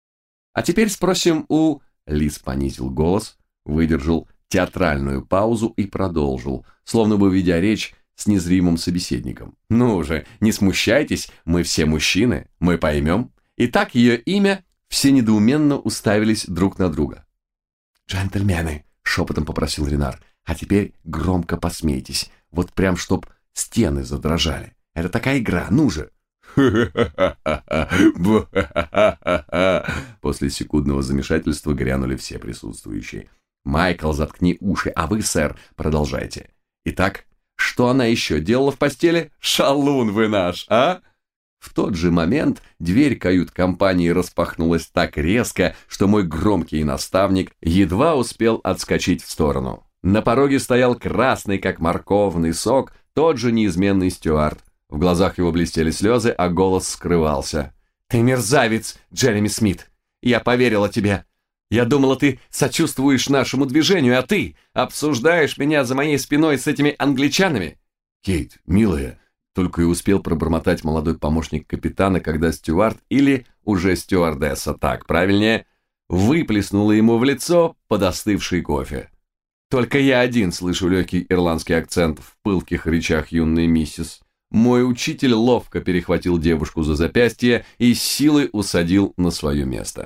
«А теперь спросим у...» Лис понизил голос, выдержал театральную паузу и продолжил, словно бы ведя речь с незримым собеседником. «Ну уже, не смущайтесь, мы все мужчины, мы поймем». Итак, ее имя, все недоуменно уставились друг на друга. «Джентльмены», — шепотом попросил Ренар, — «а теперь громко посмейтесь, вот прям чтоб стены задрожали. Это такая игра, ну же!» После секундного замешательства грянули все присутствующие. «Майкл, заткни уши, а вы, сэр, продолжайте. Итак, что она еще делала в постели? Шалун вы наш, а?» В тот же момент дверь кают-компании распахнулась так резко, что мой громкий наставник едва успел отскочить в сторону. На пороге стоял красный, как морковный сок, тот же неизменный стюард. В глазах его блестели слезы, а голос скрывался. «Ты мерзавец, Джереми Смит! Я поверила тебе! Я думала, ты сочувствуешь нашему движению, а ты обсуждаешь меня за моей спиной с этими англичанами!» «Кейт, милая!» Только и успел пробормотать молодой помощник капитана, когда стюард, или уже стюардесса, так правильнее, выплеснула ему в лицо подостывший кофе. Только я один слышу легкий ирландский акцент в пылких речах юной миссис. Мой учитель ловко перехватил девушку за запястье и с силой усадил на свое место.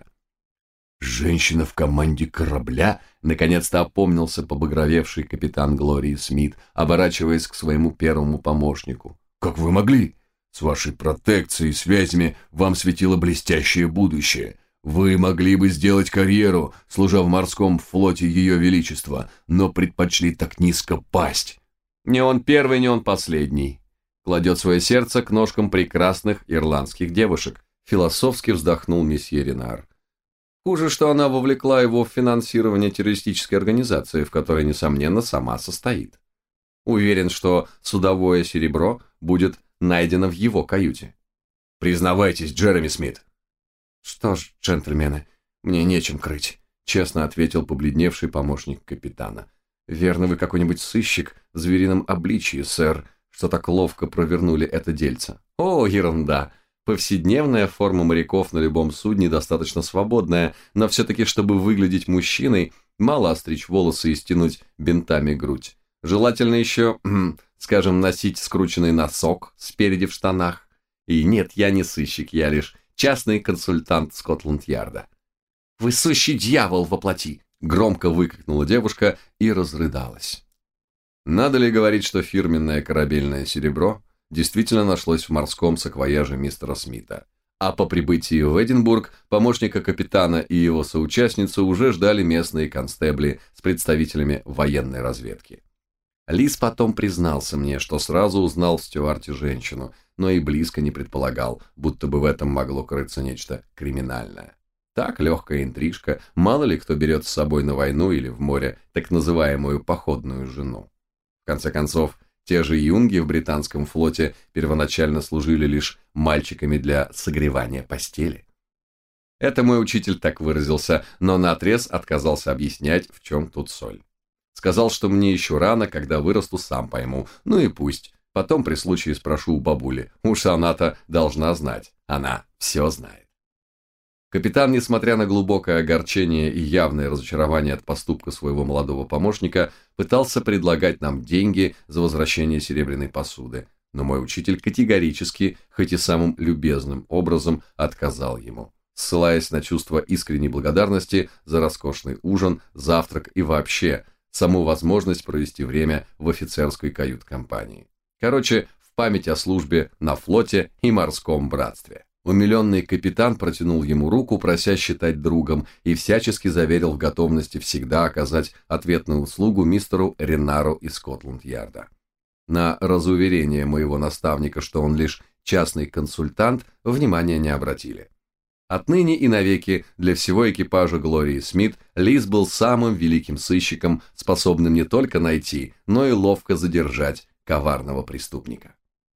«Женщина в команде корабля?» Наконец-то опомнился побагровевший капитан Глории Смит, оборачиваясь к своему первому помощнику. «Как вы могли? С вашей протекцией и связями вам светило блестящее будущее. Вы могли бы сделать карьеру, служа в морском флоте Ее Величества, но предпочли так низко пасть». «Не он первый, не он последний», кладет свое сердце к ножкам прекрасных ирландских девушек, философски вздохнул месье Ренар. Хуже, что она вовлекла его в финансирование террористической организации, в которой, несомненно, сама состоит. Уверен, что судовое серебро будет найдено в его каюте. «Признавайтесь, Джереми Смит!» «Что ж, джентльмены, мне нечем крыть», честно ответил побледневший помощник капитана. «Верно, вы какой-нибудь сыщик в зверином обличии, сэр, что так ловко провернули это дельце». «О, ерунда! Повседневная форма моряков на любом судне достаточно свободная, но все-таки, чтобы выглядеть мужчиной, Мало остричь волосы и стянуть бинтами грудь. Желательно еще, скажем, носить скрученный носок спереди в штанах. И нет, я не сыщик, я лишь частный консультант Скотланд-Ярда. «Вы сущий дьявол во плоти!» – громко выкрикнула девушка и разрыдалась. Надо ли говорить, что фирменное корабельное серебро действительно нашлось в морском саквояже мистера Смита? А по прибытии в Эдинбург помощника капитана и его соучастницу уже ждали местные констебли с представителями военной разведки. Лис потом признался мне, что сразу узнал в стюарте женщину, но и близко не предполагал, будто бы в этом могло крыться нечто криминальное. Так, легкая интрижка, мало ли кто берет с собой на войну или в море так называемую походную жену. В конце концов, те же юнги в британском флоте первоначально служили лишь мальчиками для согревания постели. Это мой учитель так выразился, но наотрез отказался объяснять, в чем тут соль. Сказал, что мне еще рано, когда вырасту, сам пойму. Ну и пусть. Потом при случае спрошу у бабули. Уж она-то должна знать. Она все знает. Капитан, несмотря на глубокое огорчение и явное разочарование от поступка своего молодого помощника, пытался предлагать нам деньги за возвращение серебряной посуды, но мой учитель категорически, хоть и самым любезным образом, отказал ему, ссылаясь на чувство искренней благодарности за роскошный ужин, завтрак и вообще саму возможность провести время в офицерской кают-компании. Короче, в память о службе на флоте и морском братстве. Умиленный капитан протянул ему руку, прося считать другом, и всячески заверил в готовности всегда оказать ответную услугу мистеру Ренару из Скотланд-Ярда. На разуверение моего наставника, что он лишь частный консультант, внимания не обратили. Отныне и навеки для всего экипажа Глории Смит Лис был самым великим сыщиком, способным не только найти, но и ловко задержать коварного преступника.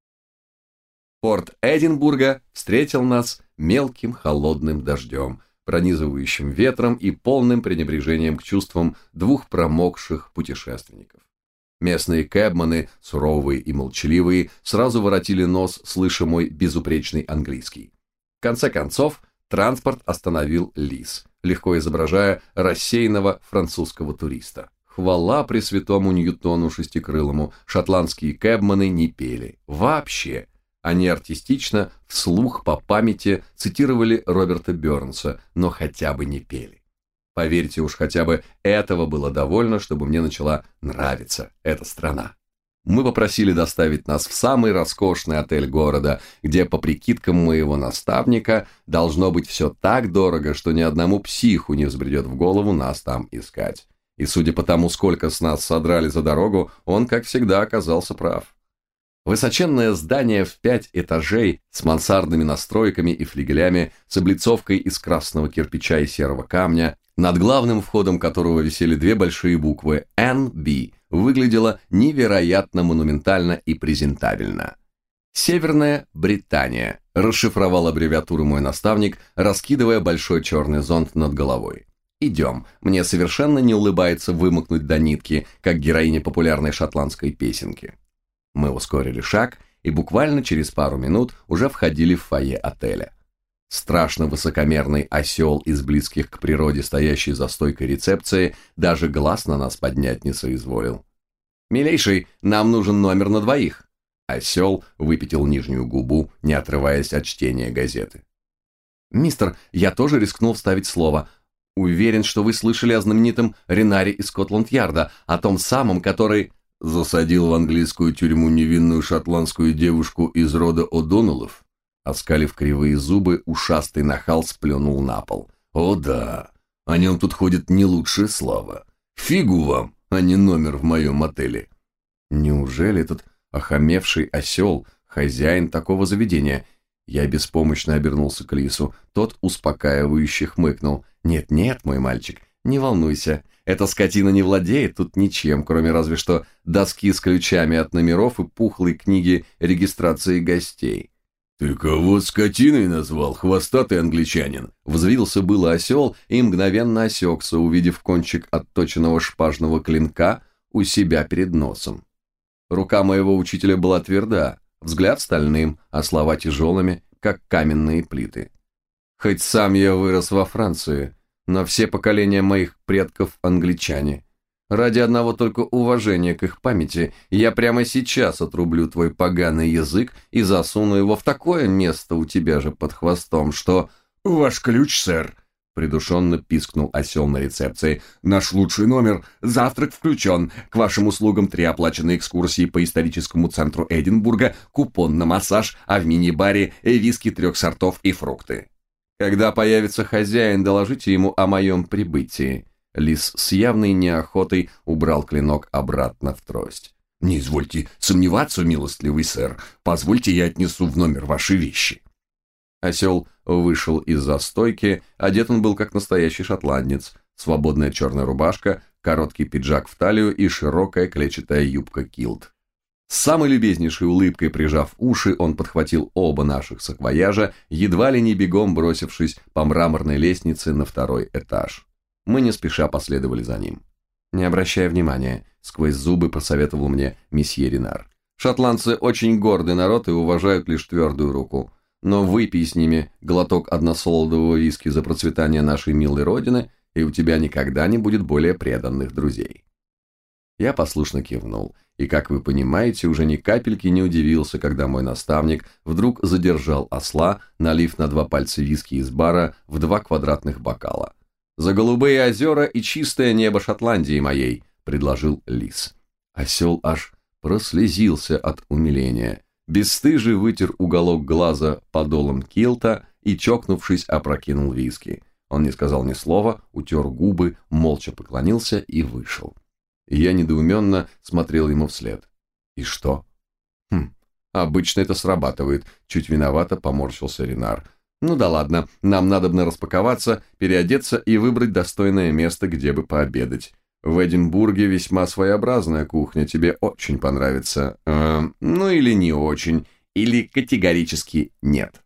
Порт Эдинбурга встретил нас мелким холодным дождем, пронизывающим ветром и полным пренебрежением к чувствам двух промокших путешественников. Местные кэбманы, суровые и молчаливые, сразу воротили нос, слыша мой безупречный английский. В конце концов, транспорт остановил Лис, легко изображая рассеянного французского туриста. Хвала пресвятому Ньютону шестикрылому, шотландские кэбманы не пели. Вообще. Они артистично, вслух по памяти цитировали Роберта Бёрнса, но хотя бы не пели. Поверьте уж, хотя бы этого было довольно, чтобы мне начала нравиться эта страна. Мы попросили доставить нас в самый роскошный отель города, где, по прикидкам моего наставника, должно быть все так дорого, что ни одному психу не взбредет в голову нас там искать. И судя по тому, сколько с нас содрали за дорогу, он, как всегда, оказался прав. Высоченное здание в пять этажей с мансардными настройками и флигелями, с облицовкой из красного кирпича и серого камня, над главным входом которого висели две большие буквы эн би, выглядело невероятно монументально и презентабельно. «Северная Британия», – расшифровал аббревиатуру мой наставник, раскидывая большой черный зонт над головой. «Идем, мне совершенно не улыбается вымокнуть до нитки, как героиня популярной шотландской песенки». Мы ускорили шаг и буквально через пару минут уже входили в фойе отеля. Страшно высокомерный осел из близких к природе, стоящий за стойкой рецепции, даже глаз на нас поднять не соизволил. «Милейший, нам нужен номер на двоих». Осел выпятил нижнюю губу, не отрываясь от чтения газеты. «Мистер, я тоже рискнул вставить слово. Уверен, что вы слышали о знаменитом Ренаре из Скотланд-Ярда, о том самом, который...» засадил в английскую тюрьму невинную шотландскую девушку из рода О'Доннеллов. Оскалив кривые зубы, ушастый нахал сплюнул на пол. «О да, о нем тут ходит не лучшая слава. Фигу вам, а не номер в моем отеле». Неужели этот охамевший осел хозяин такого заведения? Я беспомощно обернулся к Лису. Тот успокаивающе хмыкнул. «Нет-нет, мой мальчик, не волнуйся. Эта скотина не владеет тут ничем, кроме разве что доски с ключами от номеров и пухлой книги регистрации гостей». «Ты кого скотиной назвал, хвостатый англичанин?» Взвился было осел и мгновенно осекся, увидев кончик отточенного шпажного клинка у себя перед носом. Рука моего учителя была тверда, взгляд стальным, а слова тяжелыми, как каменные плиты. «Хоть сам я вырос во Франции, но все поколения моих предков англичане. Ради одного только уважения к их памяти я прямо сейчас отрублю твой поганый язык и засуну его в такое место у тебя же под хвостом, что... «Ваш ключ, сэр», — придушенно пискнул осел на рецепции. «Наш лучший номер. Завтрак включен. К вашим услугам три оплаченные экскурсии по историческому центру Эдинбурга, купон на массаж, а в мини-баре виски трех сортов и фрукты». Когда появится хозяин, доложите ему о моем прибытии. Лис с явной неохотой убрал клинок обратно в трость. «Не извольте сомневаться, милостливый сэр. Позвольте, я отнесу в номер ваши вещи». Осел вышел из-за стойки, одет он был как настоящий шотландец. Свободная черная рубашка, короткий пиджак в талию и широкая клетчатая юбка-килт. С самой любезнейшей улыбкой прижав уши, он подхватил оба наших саквояжа, едва ли не бегом бросившись по мраморной лестнице на второй этаж. Мы не спеша последовали за ним. «Не обращая внимания», — сквозь зубы посоветовал мне месье Ренар. «Шотландцы очень гордый народ и уважают лишь твердую руку. Но выпей с ними глоток односолодового виски за процветание нашей милой родины, и у тебя никогда не будет более преданных друзей». Я послушно кивнул, и, как вы понимаете, уже ни капельки не удивился, когда мой наставник вдруг задержал осла, налив на два пальца виски из бара в два квадратных бокала. «За голубые озера и чистое небо Шотландии моей», — предложил лис. Осел аж прослезился от умиления. Бесстыжий вытер уголок глаза подолом килта и, чокнувшись, опрокинул виски. Он не сказал ни слова, утер губы, молча поклонился и вышел. Я недоуменно смотрел ему вслед. И что? Хм, обычно это срабатывает. Чуть виновато поморщился Ренар. Ну да ладно, нам надобно распаковаться, переодеться и выбрать достойное место, где бы пообедать. В Эдинбурге весьма своеобразная кухня, тебе очень понравится. Э, ну или не очень, или категорически нет.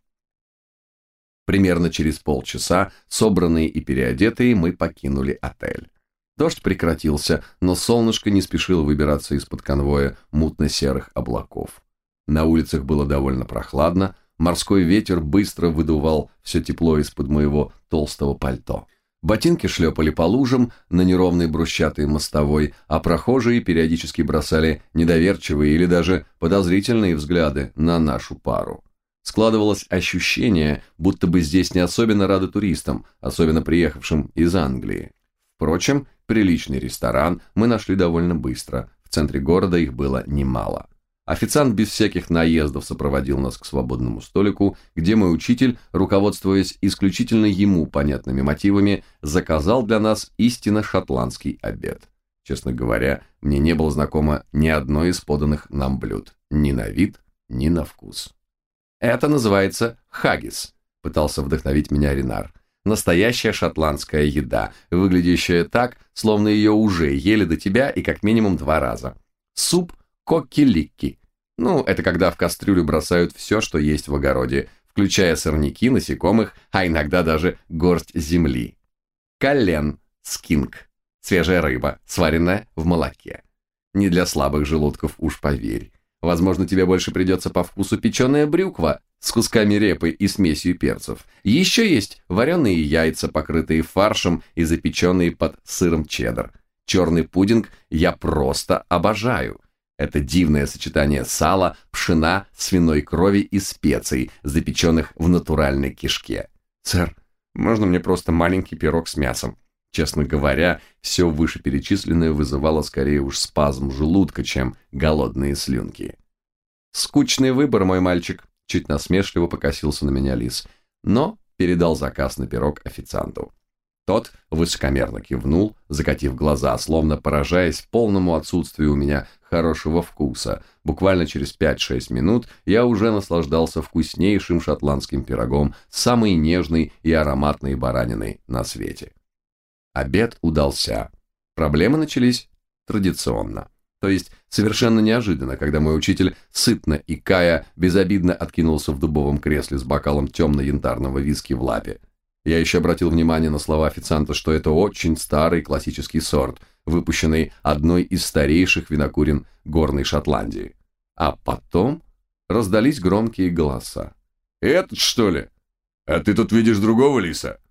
Примерно через полчаса, собранные и переодетые, мы покинули отель. Дождь прекратился, но солнышко не спешило выбираться из-под конвоя мутно-серых облаков. На улицах было довольно прохладно, морской ветер быстро выдувал все тепло из-под моего толстого пальто. Ботинки шлепали по лужам на неровной брусчатой мостовой, а прохожие периодически бросали недоверчивые или даже подозрительные взгляды на нашу пару. Складывалось ощущение, будто бы здесь не особенно рады туристам, особенно приехавшим из Англии. Впрочем, приличный ресторан мы нашли довольно быстро, в центре города их было немало. Официант без всяких наездов сопроводил нас к свободному столику, где мой учитель, руководствуясь исключительно ему понятными мотивами, заказал для нас истинно шотландский обед. Честно говоря, мне не было знакомо ни одно из поданных нам блюд, ни на вид, ни на вкус. «Это называется хаггис», — пытался вдохновить меня Ренар. Настоящая шотландская еда, выглядящая так, словно ее уже ели до тебя и как минимум два раза. Суп кокки-ликки. Ну, это когда в кастрюлю бросают все, что есть в огороде, включая сорняки, насекомых, а иногда даже горсть земли. Колен, скинк. Свежая рыба, сваренная в молоке. Не для слабых желудков, уж поверь. Возможно, тебе больше придется по вкусу печеная брюква с кусками репы и смесью перцев. Еще есть вареные яйца, покрытые фаршем и запеченные под сыром чеддер. Черный пудинг я просто обожаю. Это дивное сочетание сала, пшена, свиной крови и специй, запеченных в натуральной кишке. «Сэр, можно мне просто маленький пирог с мясом?» Честно говоря, все вышеперечисленное вызывало скорее уж спазм желудка, чем голодные слюнки. «Скучный выбор, мой мальчик», — чуть насмешливо покосился на меня лис, но передал заказ на пирог официанту. Тот высокомерно кивнул, закатив глаза, словно поражаясь полному отсутствию у меня хорошего вкуса. Буквально через пять-шесть минут я уже наслаждался вкуснейшим шотландским пирогом с самой нежной и ароматной бараниной на свете. Обед удался. Проблемы начались традиционно. То есть совершенно неожиданно, когда мой учитель, сытно икая, безобидно откинулся в дубовом кресле с бокалом темно-янтарного виски в лапе. Я еще обратил внимание на слова официанта, что это очень старый классический сорт, выпущенный одной из старейших винокурен горной Шотландии. А потом раздались громкие голоса. «Этот, что ли? А ты тут видишь другого лиса?»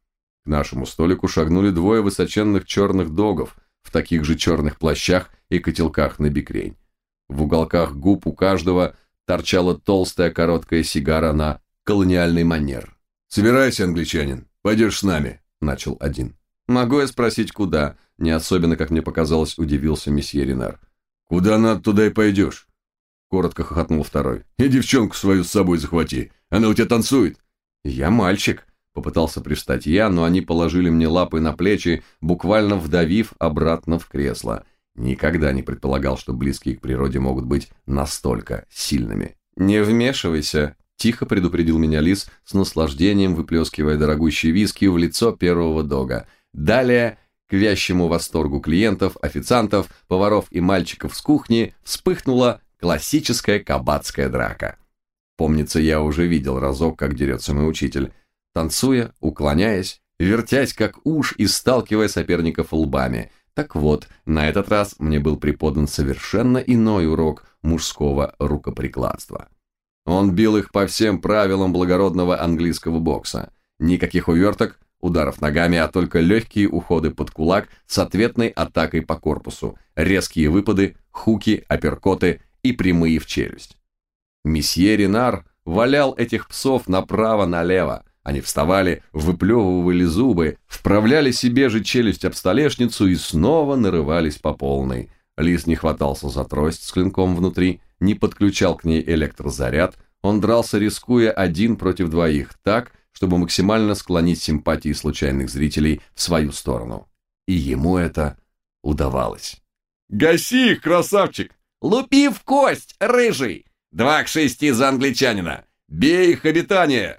К нашему столику шагнули двое высоченных черных догов в таких же черных плащах и котелках на бикрень. В уголках губ у каждого торчала толстая короткая сигара на колониальный манер. «Собирайся, англичанин, пойдешь с нами», – начал один. «Могу я спросить, куда?» – не особенно, как мне показалось, удивился месье Ренар. «Куда надо, туда и пойдешь», – коротко хохотнул второй. «И девчонку свою с собой захвати, она у тебя танцует». «Я мальчик», – попытался привстать я, но они положили мне лапы на плечи, буквально вдавив обратно в кресло. Никогда не предполагал, что близкие к природе могут быть настолько сильными. «Не вмешивайся», – тихо предупредил меня лис, с наслаждением выплескивая дорогущий виски в лицо первого дога. Далее, к вящему восторгу клиентов, официантов, поваров и мальчиков с кухни, вспыхнула классическая кабацкая драка. Помнится, я уже видел разок, как дерется мой учитель, танцуя, уклоняясь, вертясь как уж и сталкивая соперников лбами. Так вот, на этот раз мне был преподан совершенно иной урок мужского рукоприкладства. Он бил их по всем правилам благородного английского бокса. Никаких уверток, ударов ногами, а только легкие уходы под кулак с ответной атакой по корпусу, резкие выпады, хуки, апперкоты и прямые в челюсть. Месье Ренар валял этих псов направо-налево. Они вставали, выплевывали зубы, вправляли себе же челюсть об столешницу и снова нарывались по полной. Лис не хватался за трость с клинком внутри, не подключал к ней электрозаряд, он дрался, рискуя один против двоих, так, чтобы максимально склонить симпатии случайных зрителей в свою сторону. И ему это удавалось. «Гаси их, красавчик! Лупи в кость, рыжий! Два к шести за англичанина! Бей их обитание!»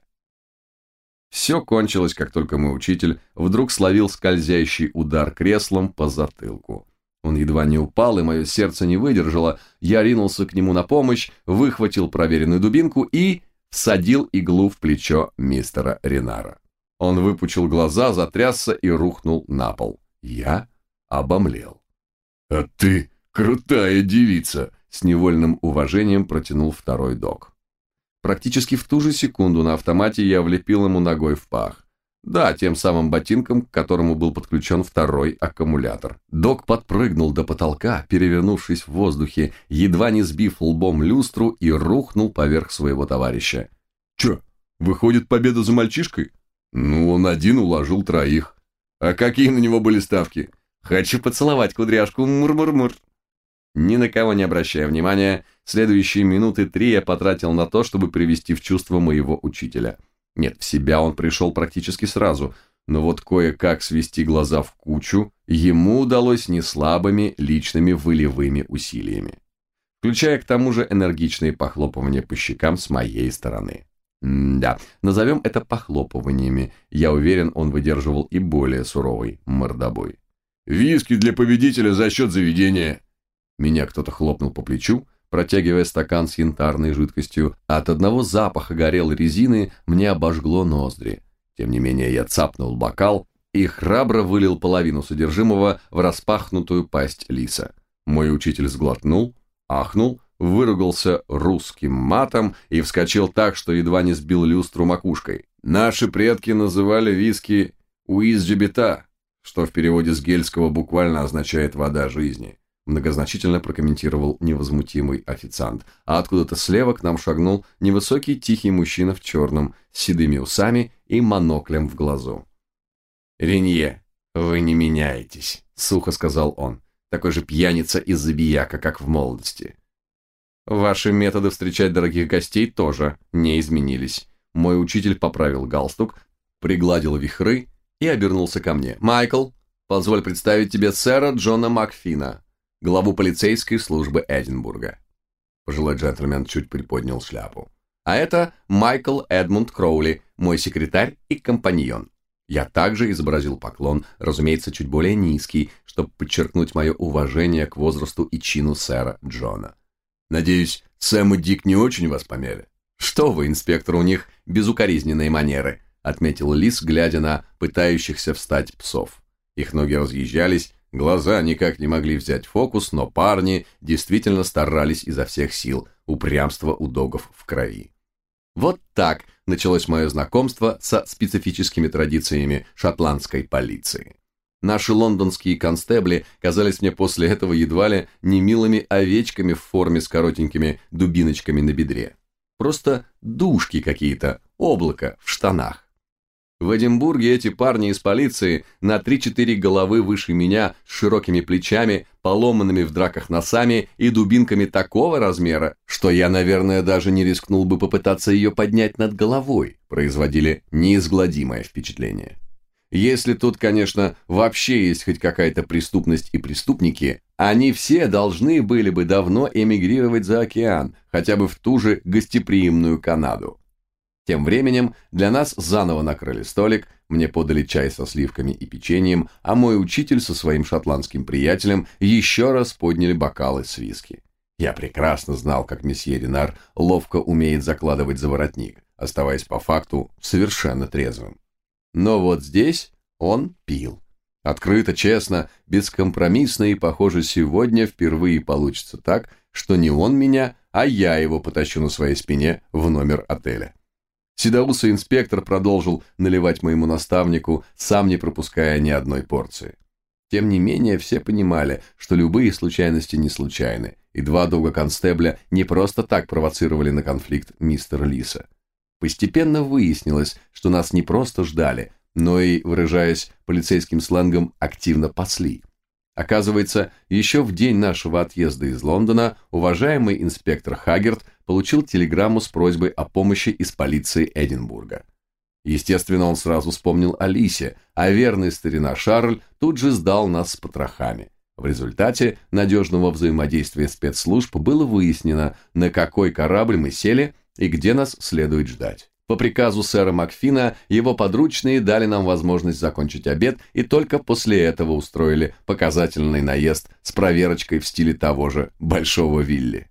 Все кончилось, как только мой учитель вдруг словил скользящий удар креслом по затылку. Он едва не упал, и мое сердце не выдержало. Я ринулся к нему на помощь, выхватил проверенную дубинку и всадил иглу в плечо мистера Ренара. Он выпучил глаза, затрясся и рухнул на пол. Я обомлел. «А ты крутая девица!» — с невольным уважением протянул второй дог. Практически в ту же секунду на автомате я влепил ему ногой в пах. Да, тем самым ботинком, к которому был подключен второй аккумулятор. Дог подпрыгнул до потолка, перевернувшись в воздухе, едва не сбив лбом люстру и рухнул поверх своего товарища. «Чё, выходит, победа за мальчишкой?» «Ну, он один уложил троих. А какие на него были ставки?» «Хочу поцеловать кудряшку, мур-мур-мур». Ни на кого не обращая внимания, следующие минуты три я потратил на то, чтобы привести в чувство моего учителя. Нет, в себя он пришел практически сразу, но вот кое-как свести глаза в кучу ему удалось неслабыми личными волевыми усилиями, включая к тому же энергичные похлопывания по щекам с моей стороны. М-да, назовем это похлопываниями, я уверен, он выдерживал и более суровый мордобой. «Виски для победителя за счет заведения!» Меня кто-то хлопнул по плечу, протягивая стакан с янтарной жидкостью. От одного запаха горелой резины мне обожгло ноздри. Тем не менее я цапнул бокал и храбро вылил половину содержимого в распахнутую пасть лиса. Мой учитель сглотнул, ахнул, выругался русским матом и вскочил так, что едва не сбил люстру макушкой. Наши предки называли виски «уизджибита», что в переводе с гельского буквально означает «вода жизни». Многозначительно прокомментировал невозмутимый официант, а откуда-то слева к нам шагнул невысокий тихий мужчина в черном, с седыми усами и моноклем в глазу. «Ренье, вы не меняетесь», — сухо сказал он, такой же пьяница и забияка, как в молодости. «Ваши методы встречать дорогих гостей тоже не изменились». Мой учитель поправил галстук, пригладил вихры и обернулся ко мне. «Майкл, позволь представить тебе сэра Джона Макфина, главу полицейской службы Эдинбурга». Пожилой джентльмен чуть приподнял шляпу. «А это Майкл Эдмунд Кроули, мой секретарь и компаньон». Я также изобразил поклон, разумеется, чуть более низкий, чтобы подчеркнуть мое уважение к возрасту и чину сэра Джона. «Надеюсь, Сэм и Дик не очень вас помяли?» «Что вы, инспектор, у них безукоризненные манеры», отметил лис, глядя на пытающихся встать псов. Их ноги разъезжались, глаза никак не могли взять фокус, но парни действительно старались изо всех сил, упрямство у догов в крови. «Вот так», началось мое знакомство со специфическими традициями шотландской полиции. Наши лондонские констебли казались мне после этого едва ли не милыми овечками в форме с коротенькими дубиночками на бедре. Просто душки какие-то, облако в штанах. В Эдинбурге эти парни из полиции на три-четыре головы выше меня, с широкими плечами, поломанными в драках носами и дубинками такого размера, что я, наверное, даже не рискнул бы попытаться ее поднять над головой, производили неизгладимое впечатление. Если тут, конечно, вообще есть хоть какая-то преступность и преступники, они все должны были бы давно эмигрировать за океан, хотя бы в ту же гостеприимную Канаду. Тем временем для нас заново накрыли столик, мне подали чай со сливками и печеньем, а мой учитель со своим шотландским приятелем еще раз подняли бокалы с виски. Я прекрасно знал, как месье Ренар ловко умеет закладывать за воротник, оставаясь по факту совершенно трезвым. Но вот здесь он пил. Открыто, честно, бескомпромиссно, и, похоже, сегодня впервые получится так, что не он меня, а я его потащу на своей спине в номер отеля. Седоусый инспектор продолжил наливать моему наставнику, сам не пропуская ни одной порции. Тем не менее, все понимали, что любые случайности не случайны, и два друга констебля не просто так провоцировали на конфликт мистера Лиса. Постепенно выяснилось, что нас не просто ждали, но и, выражаясь полицейским сленгом, активно пасли. Оказывается, еще в день нашего отъезда из Лондона уважаемый инспектор Хаггерт получил телеграмму с просьбой о помощи из полиции Эдинбурга. Естественно, он сразу вспомнил о Лисе, а верный старина Шарль тут же сдал нас с потрохами. В результате надежного взаимодействия спецслужб было выяснено, на какой корабль мы сели и где нас следует ждать. По приказу сэра Макфина его подручные дали нам возможность закончить обед и только после этого устроили показательный наезд с проверочкой в стиле того же Большого Вилли.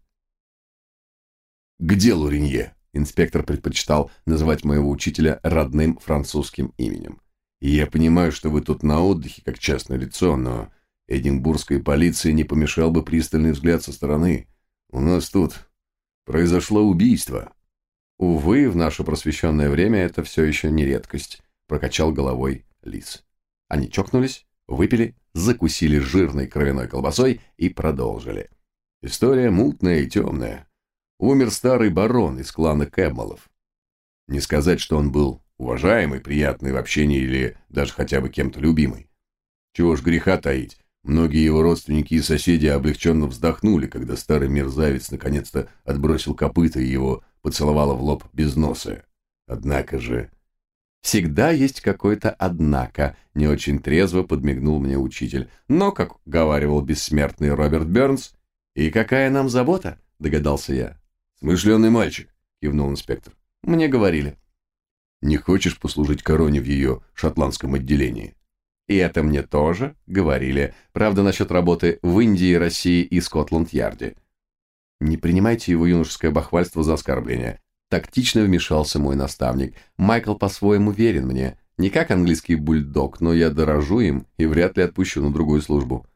«К делу, Ренье!» Инспектор предпочитал называть моего учителя родным французским именем. «Я понимаю, что вы тут на отдыхе, как частное лицо, но эдинбургской полиции не помешал бы пристальный взгляд со стороны. У нас тут произошло убийство». «Увы, в наше просвещенное время это все еще не редкость», – прокачал головой Лис. Они чокнулись, выпили, закусили жирной кровяной колбасой и продолжили. История мутная и темная. Умер старый барон из клана Кэмпбеллов. Не сказать, что он был уважаемый, приятный в общении или даже хотя бы кем-то любимый. Чего ж греха таить, многие его родственники и соседи облегченно вздохнули, когда старый мерзавец наконец-то отбросил копыта и его поцеловала в лоб безносая. Однако же... «Всегда есть какое-то «однако», — не очень трезво подмигнул мне учитель. Но, как говаривал бессмертный Роберт Бернс, «И какая нам забота?» — догадался я. «Смышленый мальчик», — кивнул инспектор. «Мне говорили». «Не хочешь послужить короне в ее шотландском отделении?» «И это мне тоже говорили. Правда, насчет работы в Индии, России и Скотланд-Ярде». «Не принимайте его юношеское бахвальство за оскорбление». Тактично вмешался мой наставник. Майкл по-своему верен мне. Не как английский бульдог, но я дорожу им и вряд ли отпущу на другую службу.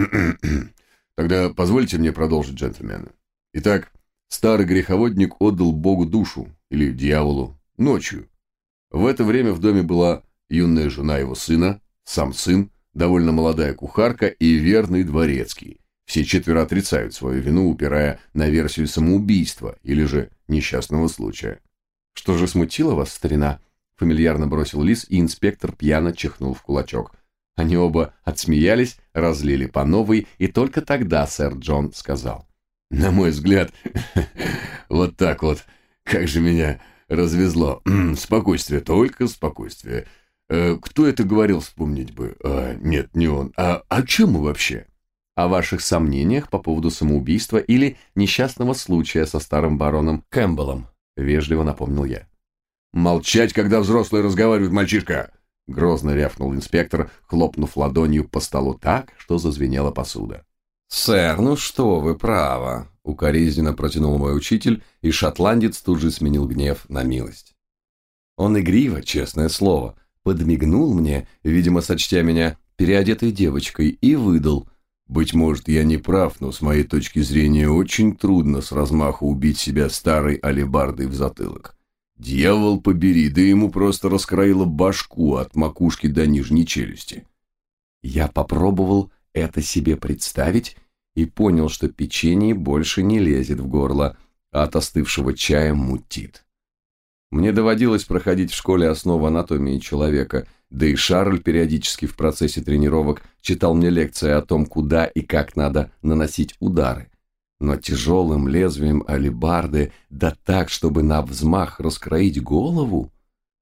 Тогда позвольте мне продолжить, джентльмены. Итак, старый греховодник отдал Богу душу, или дьяволу, ночью. В это время в доме была юная жена его сына, сам сын, довольно молодая кухарка и верный дворецкий. Все четверо отрицают свою вину, упирая на версию самоубийства или же несчастного случая. «Что же смутило вас, старина?» – фамильярно бросил Лис, и инспектор пьяно чихнул в кулачок. Они оба отсмеялись, разлили по новой, и только тогда сэр Джон сказал: «На мой взгляд, вот так вот, как же меня развезло. Спокойствие, только спокойствие. Кто это говорил, вспомнить бы? А, нет, не он. А о чем мы вообще?» «О ваших сомнениях по поводу самоубийства или несчастного случая со старым бароном Кэмпбеллом», — вежливо напомнил я. «Молчать, когда взрослые разговаривают, мальчишка!» — грозно рявкнул инспектор, хлопнув ладонью по столу так, что зазвенела посуда. «Сэр, ну что вы, право!» — укоризненно протянул мой учитель, и шотландец тут же сменил гнев на милость. Он игриво, честное слово, подмигнул мне, видимо, сочтя меня переодетой девочкой, и выдал: «Быть может, я не прав, но с моей точки зрения очень трудно с размаху убить себя старой алебардой в затылок. Дьявол побери, да ему просто раскроило башку от макушки до нижней челюсти. Я попробовал это себе представить и понял, что печенье больше не лезет в горло, а от остывшего чая мутит. Мне доводилось проходить в школе основы анатомии человека, да и Шарль периодически в процессе тренировок читал мне лекции о том, куда и как надо наносить удары. Но тяжелым лезвием алебарды, да так, чтобы на взмах раскроить голову?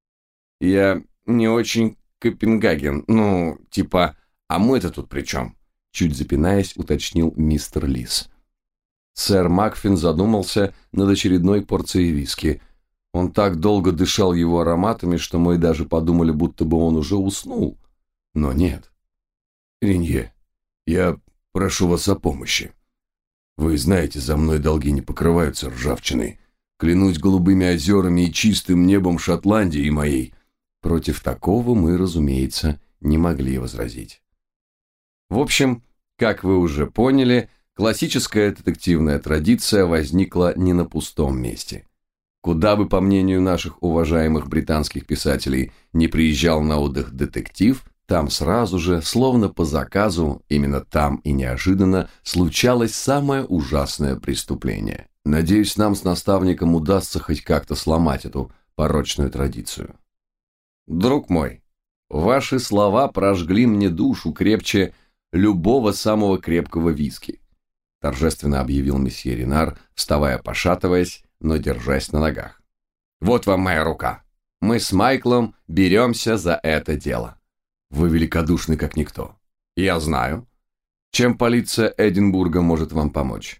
Я не очень Копенгаген, ну, типа, а мы-то тут при чем? Чуть запинаясь, уточнил мистер Лис. Сэр Макфин задумался над очередной порцией виски. Он так долго дышал его ароматами, что мы даже подумали, будто бы он уже уснул. Но нет. Ренье, я прошу вас о помощи. Вы знаете, за мной долги не покрываются ржавчиной. Клянусь голубыми озерами и чистым небом Шотландии моей. Против такого мы, разумеется, не могли возразить. В общем, как вы уже поняли, классическая детективная традиция возникла не на пустом месте. Куда бы, по мнению наших уважаемых британских писателей, не приезжал на отдых детектив, там сразу же, словно по заказу, именно там и неожиданно, случалось самое ужасное преступление. Надеюсь, нам с наставником удастся хоть как-то сломать эту порочную традицию. Друг мой, ваши слова прожгли мне душу крепче любого самого крепкого виски, торжественно объявил месье Ренар, вставая, пошатываясь, но держась на ногах. Вот вам моя рука. Мы с Майклом беремся за это дело. Вы великодушны, как никто. Я знаю. Чем полиция Эдинбурга может вам помочь?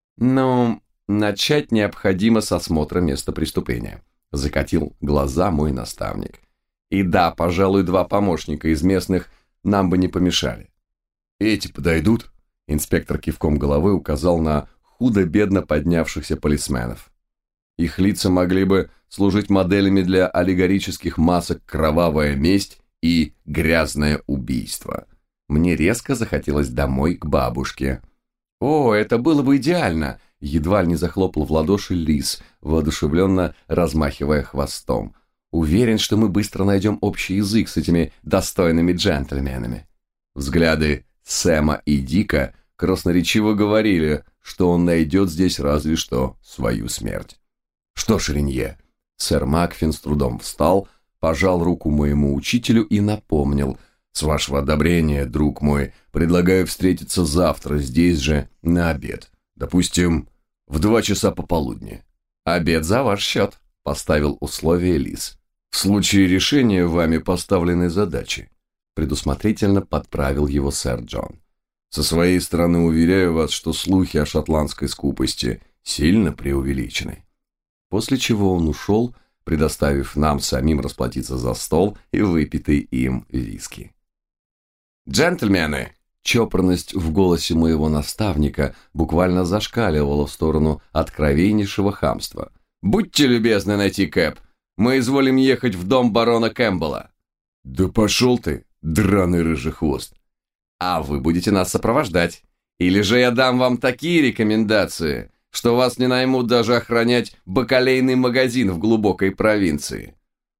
Ну, начать необходимо с осмотра места преступления. Закатил глаза мой наставник. И да, пожалуй, два помощника из местных нам бы не помешали. Эти подойдут? Инспектор кивком головы указал на худо-бедно поднявшихся полисменов. Их лица могли бы служить моделями для аллегорических масок «Кровавая месть» и «Грязное убийство». Мне резко захотелось домой к бабушке. «О, это было бы идеально!» Едва ли не захлопал в ладоши Лис, воодушевленно размахивая хвостом. «Уверен, что мы быстро найдем общий язык с этими достойными джентльменами». Взгляды Сэма и Дика красноречиво говорили, что он найдет здесь разве что свою смерть. «Что ж, Ренье?» Сэр Макфин с трудом встал, пожал руку моему учителю и напомнил: «С вашего одобрения, друг мой, предлагаю встретиться завтра здесь же на обед. Допустим, в два часа пополудни». «Обед за ваш счет», — поставил условие Лис. «В случае решения вами поставленной задачи», — предусмотрительно подправил его сэр Джон. «Со своей стороны уверяю вас, что слухи о шотландской скупости сильно преувеличены». После чего он ушел, предоставив нам самим расплатиться за стол и выпитый им виски. «Джентльмены!» Чопорность в голосе моего наставника буквально зашкаливала в сторону откровеннейшего хамства. «Будьте любезны найти кэб. Мы изволим ехать в дом барона Кэмпбелла». «Да пошел ты, драный рыжий хвост!» «А вы будете нас сопровождать. Или же я дам вам такие рекомендации, что вас не наймут даже охранять бакалейный магазин в глубокой провинции».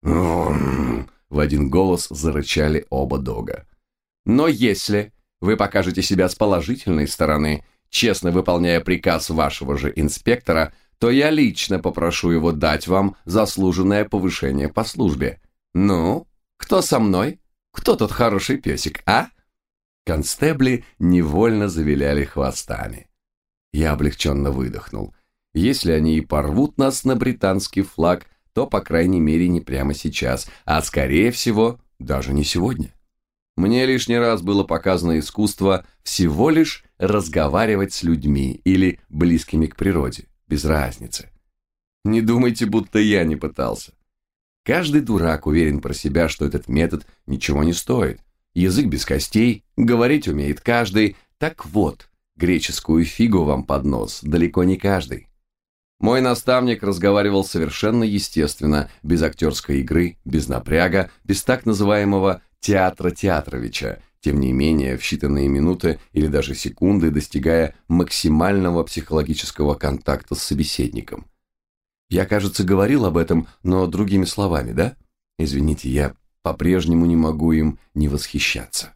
В один голос зарычали оба дога. «Но если вы покажете себя с положительной стороны, честно выполняя приказ вашего же инспектора, то я лично попрошу его дать вам заслуженное повышение по службе. Ну, кто со мной? Кто тот хороший песик, а?» Констебли невольно завиляли хвостами. Я облегченно выдохнул. Если они и порвут нас на британский флаг, то, по крайней мере, не прямо сейчас, а, скорее всего, даже не сегодня. Мне лишний раз было показано искусство всего лишь разговаривать с людьми или близкими к природе, без разницы. Не думайте, будто я не пытался. Каждый дурак уверен про себя, что этот метод ничего не стоит. Язык без костей, говорить умеет каждый. Так вот, греческую фигу вам под нос далеко не каждый. Мой наставник разговаривал совершенно естественно, без актерской игры, без напряга, без так называемого театра Театровича, тем не менее в считанные минуты или даже секунды достигая максимального психологического контакта с собеседником. Я, кажется, говорил об этом, но другими словами, да? Извините, я по-прежнему не могу им не восхищаться.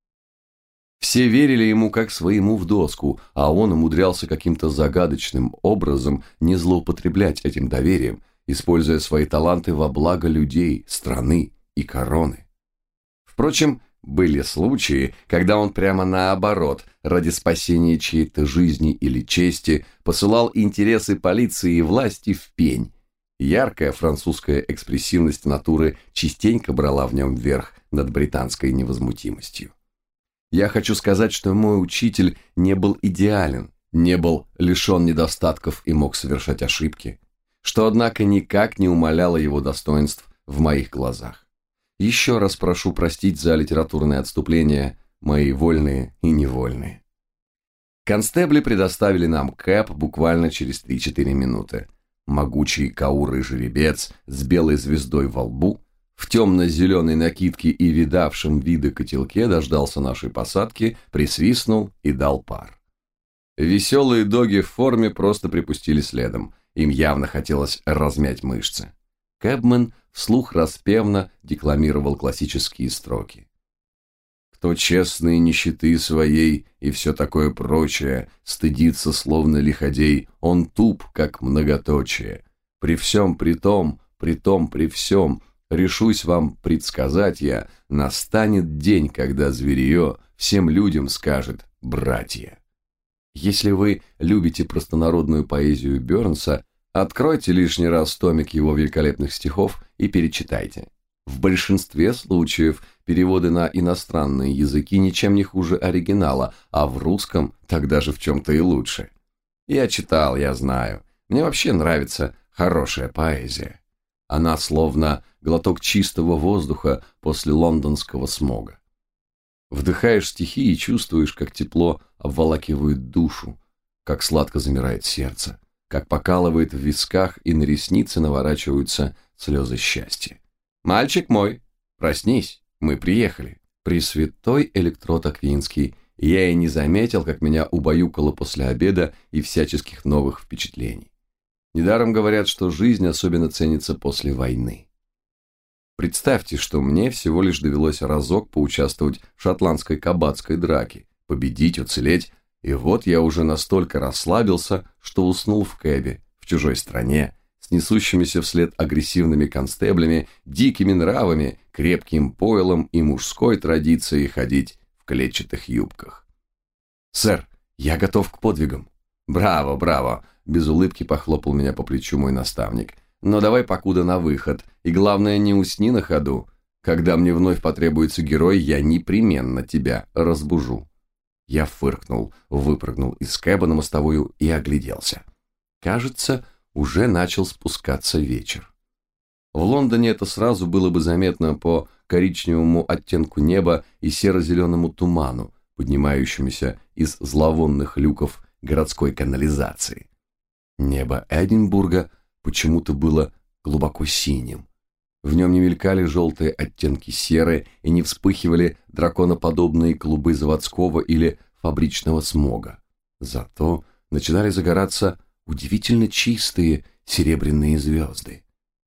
Все верили ему как своему в доску, а он умудрялся каким-то загадочным образом не злоупотреблять этим доверием, используя свои таланты во благо людей, страны и короны. Впрочем, были случаи, когда он прямо наоборот, ради спасения чьей-то жизни или чести, посылал интересы полиции и власти в пень. Яркая французская экспрессивность натуры частенько брала в нем верх над британской невозмутимостью. Я хочу сказать, что мой учитель не был идеален, не был лишен недостатков и мог совершать ошибки, что, однако, никак не умаляло его достоинств в моих глазах. Еще раз прошу простить за литературные отступления, мои вольные и невольные. Констебли предоставили нам кэб буквально через три-четыре минуты. Могучий каурый жеребец с белой звездой во лбу, в темно-зеленой накидке и видавшем виды котелке дождался нашей посадки, присвистнул и дал пар. Веселые доги в форме просто припустили следом, им явно хотелось размять мышцы. Кэбмен вслух распевно декламировал классические строки. Кто честной нищеты своей и все такое прочее, стыдится словно лиходей, он туп, как многоточие. При всем при том, при том при всем, решусь вам предсказать я, настанет день, когда зверье всем людям скажет «братья». Если вы любите простонародную поэзию Бёрнса, откройте лишний раз томик его великолепных стихов и перечитайте. В большинстве случаев переводы на иностранные языки ничем не хуже оригинала, а в русском так даже в чем-то и лучше. Я читал, я знаю. Мне вообще нравится хорошая поэзия. Она словно глоток чистого воздуха после лондонского смога. Вдыхаешь стихи и чувствуешь, как тепло обволакивает душу, как сладко замирает сердце, как покалывает в висках и на ресницы наворачиваются слезы счастья. «Мальчик мой, проснись, мы приехали». Пресвятой электрод Аквинский, я и не заметил, как меня убаюкало после обеда и всяческих новых впечатлений. Недаром говорят, что жизнь особенно ценится после войны. Представьте, что мне всего лишь довелось разок поучаствовать в шотландской кабацкой драке, победить, уцелеть, и вот я уже настолько расслабился, что уснул в кэбе, в чужой стране, с несущимися вслед агрессивными констеблями, дикими нравами, крепким пойлом и мужской традицией ходить в клетчатых юбках. «Сэр, я готов к подвигам». «Браво, браво!» – без улыбки похлопал меня по плечу мой наставник. «Но давай покуда на выход, и главное, не усни на ходу. Когда мне вновь потребуется герой, я непременно тебя разбужу». Я фыркнул, выпрыгнул из кэба на мостовую и огляделся. Кажется, уже начал спускаться вечер. В Лондоне это сразу было бы заметно по коричневому оттенку неба и серо-зеленому туману, поднимающемуся из зловонных люков городской канализации. Небо Эдинбурга почему-то было глубоко синим. В нем не мелькали желтые оттенки серы и не вспыхивали драконоподобные клубы заводского или фабричного смога. Зато начинали загораться удивительно чистые серебряные звезды.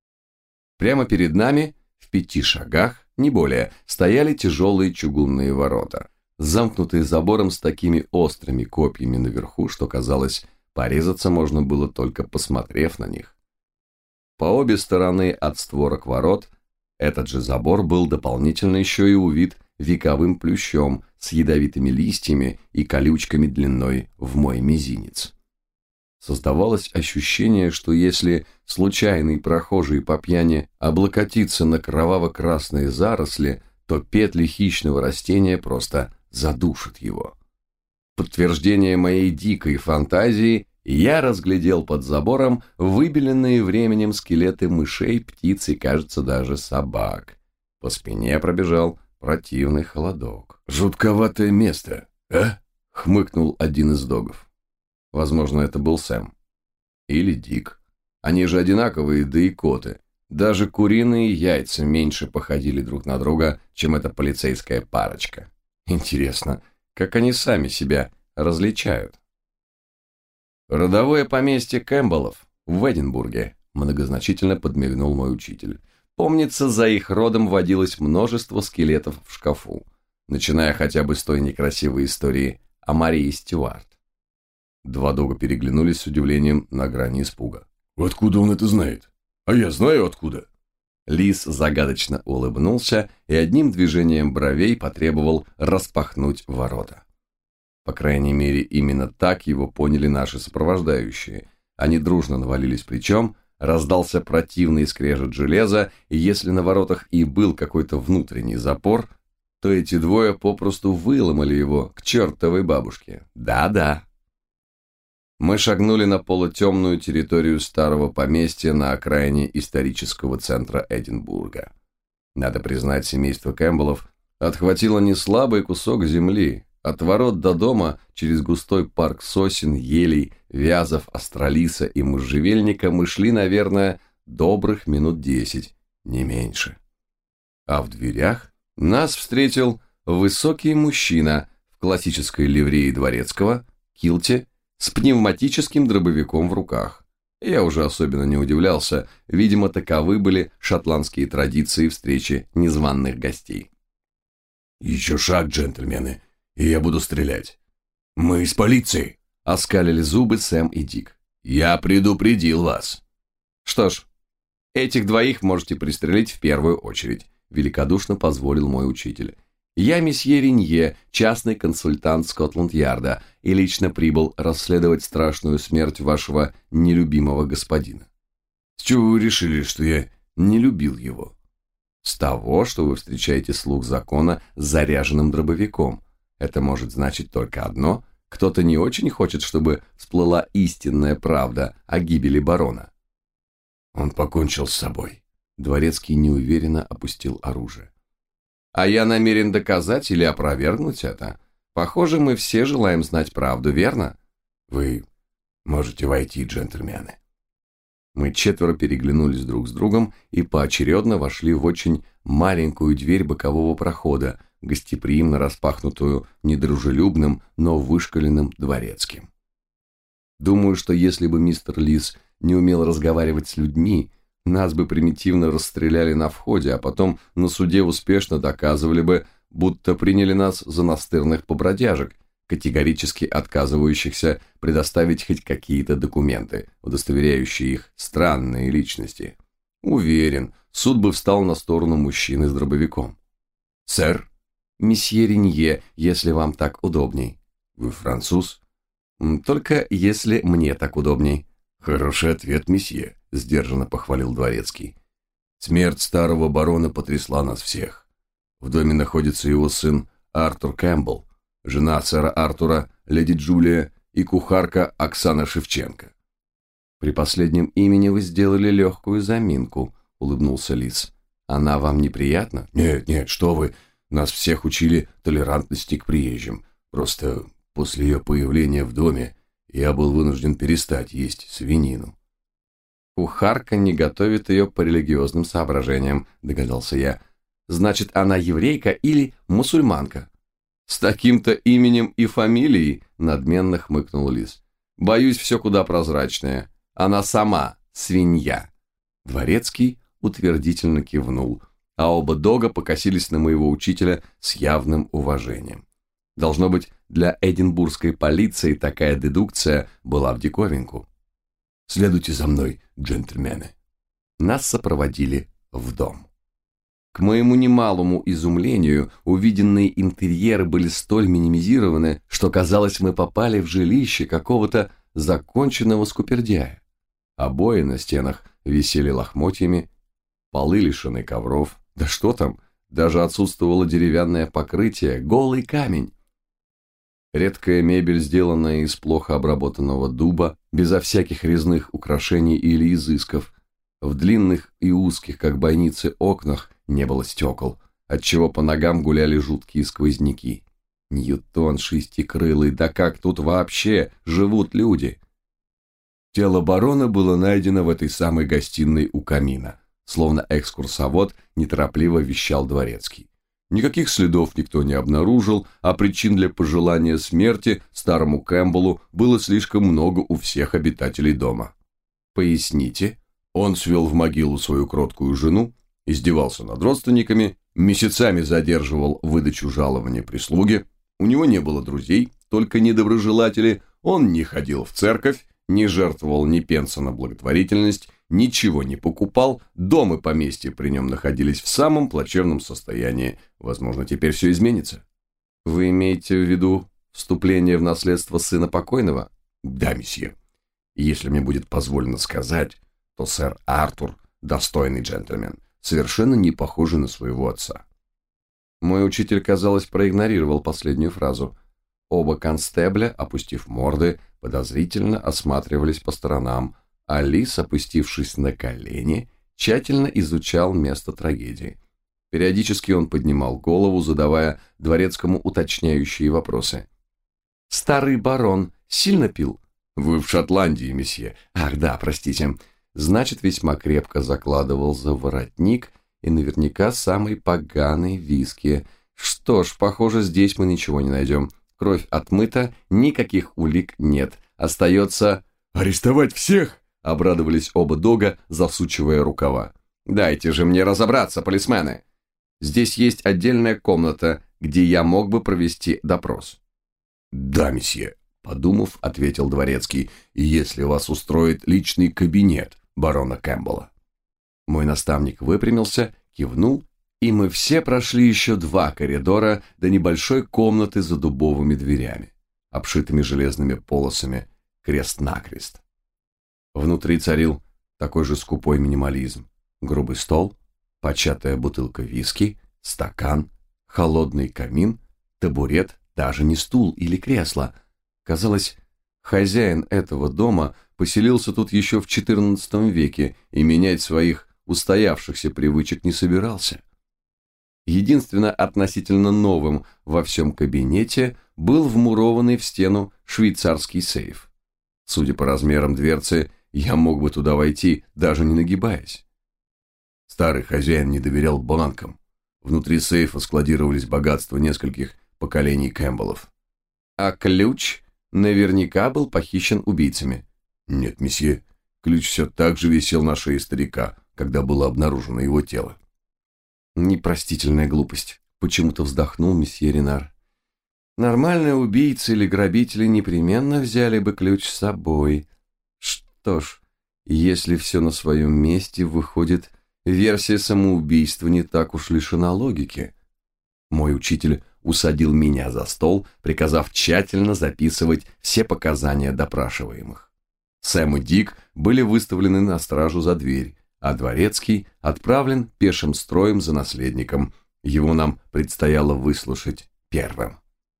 Прямо перед нами, в пяти шагах, не более, стояли тяжелые чугунные ворота, замкнутые забором с такими острыми копьями наверху, что, казалось, порезаться можно было только посмотрев на них. По обе стороны от створок ворот этот же забор был дополнительно еще и увит вековым плющом с ядовитыми листьями и колючками длиной в мой мизинец. Создавалось ощущение, что если случайный прохожий по пьяни облокотится на кроваво-красные заросли, то петли хищного растения просто задушат его. В подтверждение моей дикой фантазии я разглядел под забором выбеленные временем скелеты мышей, птиц и, кажется, даже собак. По спине пробежал противный холодок. «Жутковатое место, а?» — хмыкнул один из догов. Возможно, это был Сэм. Или Дик. Они же одинаковые, да и коты. Даже куриные яйца меньше походили друг на друга, чем эта полицейская парочка. Интересно, как они сами себя различают? «Родовое поместье Кэмпбеллов в Эдинбурге», Многозначительно подмигнул мой учитель. Помнится, за их родом водилось множество скелетов в шкафу, начиная хотя бы с той некрасивой истории о Марии Стюарт. Два дога переглянулись с удивлением на грани испуга. «Откуда он это знает? А я знаю откуда». Лис загадочно улыбнулся и одним движением бровей потребовал распахнуть ворота. По крайней мере, именно так его поняли наши сопровождающие. Они дружно навалились плечом, раздался противный скрежет железа, и если на воротах и был какой-то внутренний запор, то эти двое попросту выломали его к чертовой бабушке. Да-да. Мы шагнули на полутемную территорию старого поместья на окраине исторического центра Эдинбурга. Надо признать, семейство Кэмпбеллов отхватило неслабый кусок земли. От ворот до дома через густой парк сосен, елей, вязов, астролиса и можжевельника мы шли, наверное, добрых минут десять, не меньше. А в дверях нас встретил высокий мужчина в классической ливреи дворецкого, килте, с пневматическим дробовиком в руках. Я уже особенно не удивлялся, видимо, таковы были шотландские традиции встречи незваных гостей. «Еще шаг, джентльмены, и я буду стрелять. Мы из полиции!» — оскалили зубы Сэм и Дик. «Я предупредил вас!» «Что ж, этих двоих можете пристрелить в первую очередь», — великодушно позволил мой учитель. «Я месье Ренье, частный консультант Скотланд-Ярда, и лично прибыл расследовать страшную смерть вашего нелюбимого господина». «С чего вы решили, что я не любил его?» «С того, что вы встречаете слуг закона с заряженным дробовиком. Это может значить только одно: кто-то не очень хочет, чтобы всплыла истинная правда о гибели барона». «Он покончил с собой». Дворецкий неуверенно опустил оружие. «А я намерен доказать или опровергнуть это. Похоже, мы все желаем знать правду, верно?» «Вы можете войти, джентльмены». Мы четверо переглянулись друг с другом и поочередно вошли в очень маленькую дверь бокового прохода, гостеприимно распахнутую недружелюбным, но вышкаленным дворецким. Думаю, что если бы мистер Лис не умел разговаривать с людьми, нас бы примитивно расстреляли на входе, а потом на суде успешно доказывали бы, будто приняли нас за настырных побродяжек, категорически отказывающихся предоставить хоть какие-то документы, удостоверяющие их странные личности. Уверен, суд бы встал на сторону мужчины с дробовиком. «Сэр?» «Месье Ренье, если вам так удобней». «Вы француз?» «Только если мне так удобней». «Хороший ответ, месье», — сдержанно похвалил дворецкий. «Смерть старого барона потрясла нас всех. В доме находится его сын Артур Кэмпбелл, жена сэра Артура, леди Джулия, и кухарка Оксана Шевченко». «При последнем имени вы сделали легкую заминку», — улыбнулся Лис. «Она вам неприятна?» «Нет, нет, что вы, нас всех учили толерантности к приезжим. Просто после ее появления в доме я был вынужден перестать есть свинину». «Кухарка не готовит ее по религиозным соображениям», — догадался я. «Значит, она еврейка или мусульманка?» «С таким-то именем и фамилией», — надменно хмыкнул Лис. «Боюсь, все куда прозрачнее. Она сама свинья». Дворецкий утвердительно кивнул, а оба дога покосились на моего учителя с явным уважением. Должно быть, для эдинбургской полиции такая дедукция была в диковинку. «Следуйте за мной, джентльмены». Нас сопроводили в дом. К моему немалому изумлению, увиденные интерьеры были столь минимизированы, что казалось, мы попали в жилище какого-то законченного скупердяя. Обои на стенах висели лохмотьями, полы лишены ковров, да что там, даже отсутствовало деревянное покрытие, голый камень. Редкая мебель, сделанная из плохо обработанного дуба, безо всяких резных украшений или изысков. В длинных и узких, как бойницы, окнах не было стекол, отчего по ногам гуляли жуткие сквозняки. Ньютон шестикрылый, да как тут вообще живут люди? Тело барона было найдено в этой самой гостиной у камина, словно экскурсовод неторопливо вещал дворецкий. Никаких следов никто не обнаружил, а причин для пожелания смерти старому Кэмпбеллу было слишком много у всех обитателей дома. «Поясните», Он свел в могилу свою кроткую жену, издевался над родственниками, месяцами задерживал выдачу жалования прислуге, у него не было друзей, только недоброжелатели, он не ходил в церковь, не жертвовал ни пенса на благотворительность, ничего не покупал, дом и поместье при нем находились в самом плачевном состоянии. Возможно, теперь все изменится. Вы имеете в виду вступление в наследство сына покойного? Да, месье. Если мне будет позволено сказать, то сэр Артур достойный джентльмен, совершенно не похожий на своего отца. Мой учитель, казалось, проигнорировал последнюю фразу. Оба констебля, опустив морды, подозрительно осматривались по сторонам, а Лис, опустившись на колени, тщательно изучал место трагедии. Периодически он поднимал голову, задавая дворецкому уточняющие вопросы. «Старый барон сильно пил?» «Вы в Шотландии, месье». «Ах, да, простите. Значит, весьма крепко закладывал за воротник и наверняка самый поганый виски. Что ж, похоже, здесь мы ничего не найдем. Кровь отмыта, никаких улик нет. Остается...» «Арестовать всех!» — обрадовались оба дога, засучивая рукава. «Дайте же мне разобраться, полисмены! Здесь есть отдельная комната, где я мог бы провести допрос». «Да, месье», — подумав, ответил дворецкий, «если вас устроит личный кабинет барона Кэмпбелла». Мой наставник выпрямился, кивнул, и мы все прошли еще два коридора до небольшой комнаты за дубовыми дверями, обшитыми железными полосами, крест-накрест. Внутри царил такой же скупой минимализм. Грубый стол, початая бутылка виски, стакан, холодный камин, табурет, даже не стул или кресло. Казалось, хозяин этого дома поселился тут еще в четырнадцатом веке и менять своих устоявшихся привычек не собирался. Единственно относительно новым во всем кабинете был вмурованный в стену швейцарский сейф. Судя по размерам дверцы, я мог бы туда войти, даже не нагибаясь. Старый хозяин не доверял бланкам. Внутри сейфа складировались богатства нескольких поколений Кэмпбеллов. А ключ наверняка был похищен убийцами. Нет, месье, ключ все так же висел на шее старика, когда было обнаружено его тело. Непростительная глупость. Почему-то вздохнул месье Ренар. Нормальные убийцы или грабители непременно взяли бы ключ с собой. Что ж, если все на своем месте, выходит, версия самоубийства не так уж лишена логики. Мой учитель усадил меня за стол, приказав тщательно записывать все показания допрашиваемых. Сэм и Дик были выставлены на стражу за дверь, а дворецкий отправлен пешим строем за наследником. Его нам предстояло выслушать первым.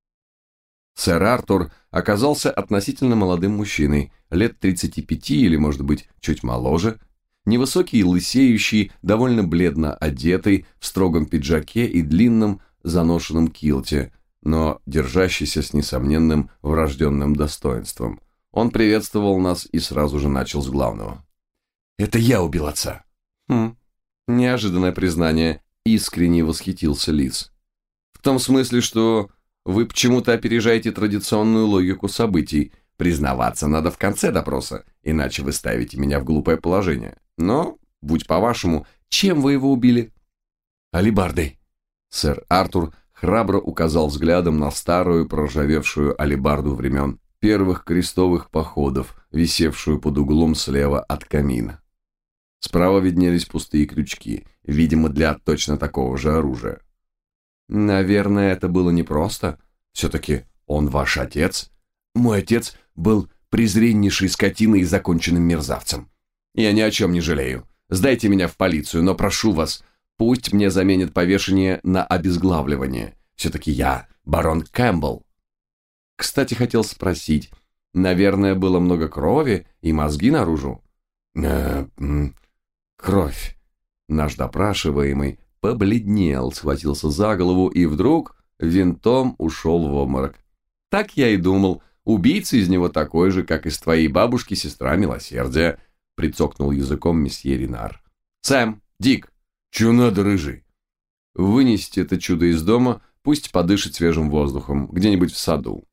Сэр Артур оказался относительно молодым мужчиной, лет тридцати пяти или, может быть, чуть моложе, невысокий и лысеющий, довольно бледно одетый, в строгом пиджаке и длинном заношенном килте, но держащийся с несомненным врожденным достоинством. Он приветствовал нас и сразу же начал с главного. «Это я убил отца». «Хм, неожиданное признание», — искренне восхитился Лис. «В том смысле, что вы почему-то опережаете традиционную логику событий. Признаваться надо в конце допроса, иначе вы ставите меня в глупое положение. Но, будь по-вашему, чем вы его убили?» «Алебардой». Сэр Артур храбро указал взглядом на старую проржавевшую алебарду времен первых крестовых походов, висевшую под углом слева от камина. Справа виднелись пустые крючки, видимо, для точно такого же оружия. «Наверное, это было непросто. Все-таки он ваш отец?» «Мой отец был презреннейшей скотиной и законченным мерзавцем. Я ни о чем не жалею. Сдайте меня в полицию, но прошу вас, пусть мне заменят повешение на обезглавливание. Все-таки я барон Кэмпбелл. Кстати, хотел спросить, наверное, было много крови и мозги наружу?» э, «Кровь». Наш допрашиваемый побледнел, схватился за голову и вдруг винтом ушел в обморок. «Так я и думал. Убийца из него такой же, как из твоей бабушки, сестра милосердия», — прицокнул языком месье Ренар. «Сэм, Дик, чё надо, рыжий?» «Вынести это чудо из дома, пусть подышит свежим воздухом, где-нибудь в саду».